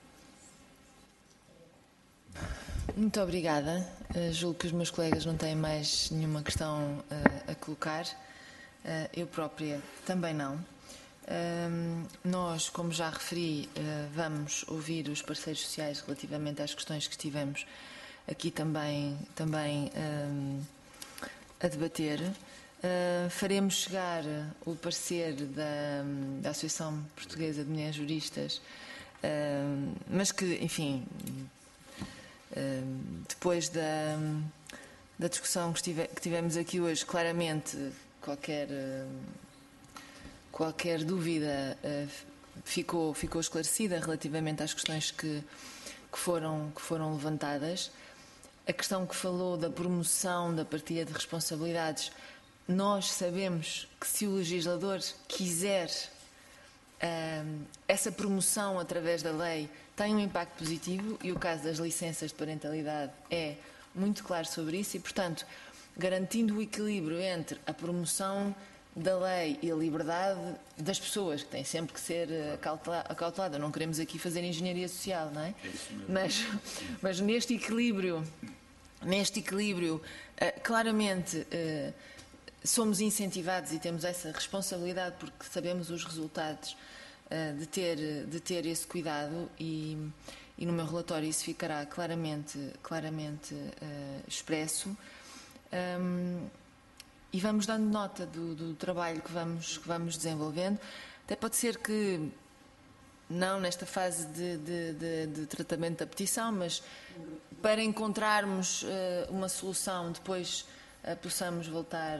Muito obrigada. Julgo que os meus colegas não têm mais nenhuma questão a colocar. Eu própria também não. Nós, como já referi, vamos ouvir os parceiros sociais relativamente às questões que estivemos aqui também a debater. Faremos chegar o parecer da Associação Portuguesa de Mulheres Juristas, mas que, enfim, depois da discussão que tivemos aqui hoje, claramente qualquer dúvida ficou esclarecida relativamente às questões que foram levantadas. A questão que falou da promoção da partilha de responsabilidades, nós sabemos que se o legislador quiser essa promoção através da lei, tem um impacto positivo, e o caso das licenças de parentalidade é muito claro sobre isso, e, portanto, garantindo o equilíbrio entre a promoção da lei e a liberdade das pessoas, que tem sempre que ser acautelada. Não queremos aqui fazer engenharia social, não é? Mas neste equilíbrio, claramente somos incentivados e temos essa responsabilidade, porque sabemos os resultados de ter esse cuidado, e no meu relatório isso ficará claramente expresso. E vamos dando nota do trabalho que vamos desenvolvendo. Até pode ser que, não nesta fase de tratamento da petição, mas para encontrarmos uma solução, depois possamos voltar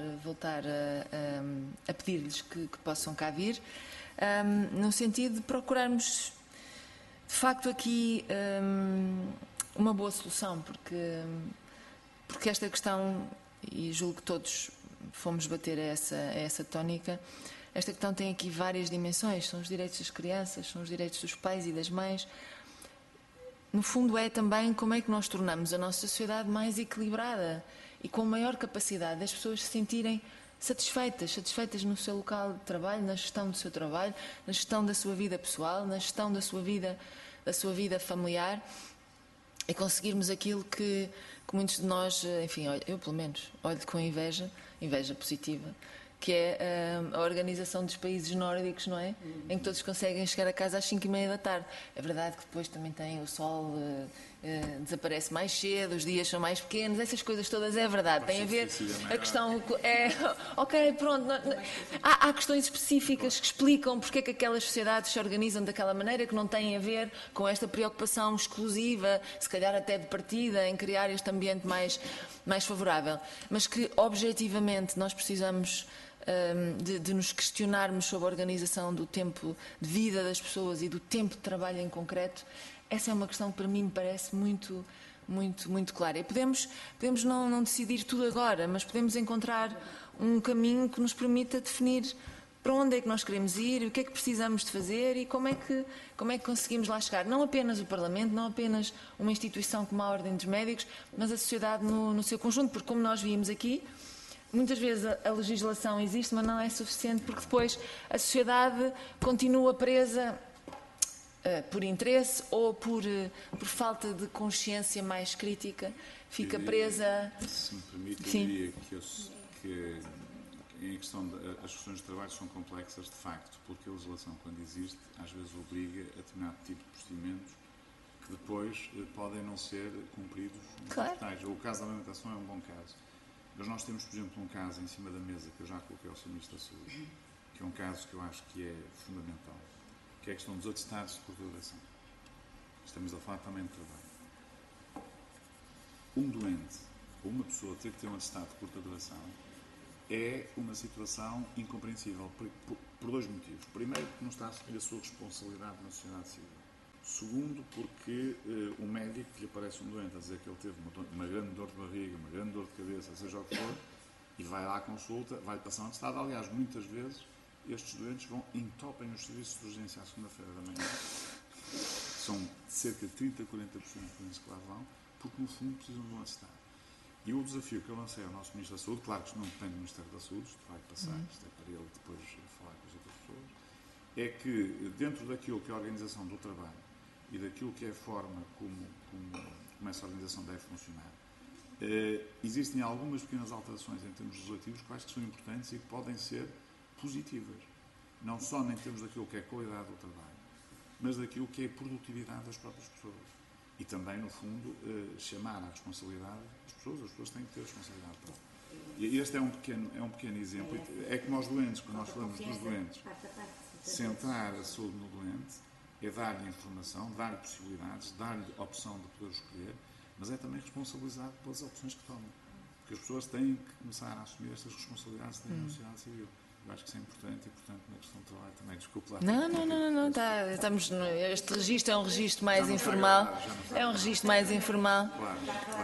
a pedir-lhes que possam cá vir, no sentido de procurarmos, de facto, aqui uma boa solução, porque esta questão, e julgo que todos fomos bater a essa tónica, esta questão tem aqui várias dimensões. São os direitos das crianças, são os direitos dos pais e das mães. No fundo, é também como é que nós tornamos a nossa sociedade mais equilibrada e com maior capacidade das pessoas se sentirem satisfeitas no seu local de trabalho, na gestão do seu trabalho, na gestão da sua vida pessoal, na gestão da sua vida familiar, e conseguirmos aquilo que muitos de nós, enfim, eu pelo menos, olho com inveja positiva, que é a organização dos países nórdicos, não é? Em que todos conseguem chegar a casa às 5h30 da tarde. É verdade que depois também tem o sol desaparece mais cedo, os dias são mais pequenos, essas coisas todas é verdade. Tem a ver a questão ok, pronto, há questões específicas que explicam porque é que aquelas sociedades se organizam daquela maneira, que não têm a ver com esta preocupação exclusiva, se calhar até de partida, em criar este ambiente mais favorável, mas que objetivamente nós precisamos de nos questionarmos sobre a organização do tempo de vida das pessoas e do tempo de trabalho em concreto. Essa é uma questão que para mim me parece muito clara. E podemos não decidir tudo agora, mas podemos encontrar um caminho que nos permita definir para onde é que nós queremos ir, o que é que precisamos de fazer e como é que conseguimos lá chegar. Não apenas o Parlamento, não apenas uma instituição como a Ordem dos Médicos, mas a sociedade no seu conjunto, porque como nós vimos aqui, muitas vezes a legislação existe, mas não é suficiente, porque depois a sociedade continua presa por interesse ou por falta de consciência mais crítica, fica presa... Se me permite, eu diria que em questão as questões de trabalho são complexas, de facto, porque a legislação, quando existe, às vezes obriga a determinado tipo de procedimentos que depois podem não ser cumpridos nos hospitais. O caso da alimentação é um bom caso. Mas nós temos, por exemplo, um caso em cima da mesa que eu já coloquei ao Sr. Ministro da Saúde, que é um caso que eu acho que é fundamental, que é a questão dos atestados de curta duração. Estamos a falar também de trabalho. Um doente, ou uma pessoa ter que ter um atestado de curta duração, é uma situação incompreensível por dois motivos. Primeiro, porque não está a assumir a sua responsabilidade na sociedade civil. Segundo, porque o médico que lhe aparece um doente a dizer que ele teve uma grande dor de barriga, uma grande dor de cabeça, seja o que for, e vai lá à consulta, vai passar um atestado. Aliás, muitas vezes, estes doentes entopem os serviços de urgência à segunda-feira da manhã. São cerca de 30% a 40% dos doentes que lá vão, porque no fundo precisam de um atestado. E o desafio que eu lancei ao nosso Ministro da Saúde, claro que isto não depende do Ministério da Saúde, isto vai passar, isto é para ele depois falar com as outras pessoas, é que dentro daquilo que é a organização do trabalho e daquilo que é a forma como essa organização deve funcionar, existem algumas pequenas alterações em termos legislativos que eu acho que são importantes e que podem ser positivas. Não só em termos daquilo que é a qualidade do trabalho, mas daquilo que é a produtividade das próprias pessoas. E também, no fundo, chamar à responsabilidade as pessoas têm que ter responsabilidade própria. E este é um pequeno exemplo. É como aos doentes, quando nós falamos dos doentes, centrar a saúde no doente é dar-lhe informação, dar-lhe possibilidades, dar-lhe opção de poder escolher, mas é também responsabilizar pelas opções que tomam. Porque as pessoas têm que começar a assumir estas responsabilidades que têm na sociedade civil. Eu acho que isso é importante e, portanto, na questão do trabalho também, desculpe lá. Não, estamos este registro é um registro mais informal. É um registro mais informal. Claro.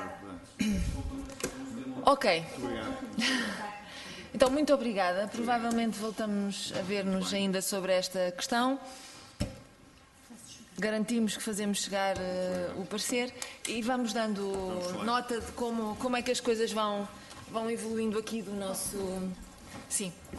Ok. Então, muito obrigada. Provavelmente voltamos a ver-nos ainda sobre esta questão. Garantimos que fazemos chegar o parecer e vamos dando nota de como é que as coisas vão evoluindo aqui do nosso... Sim.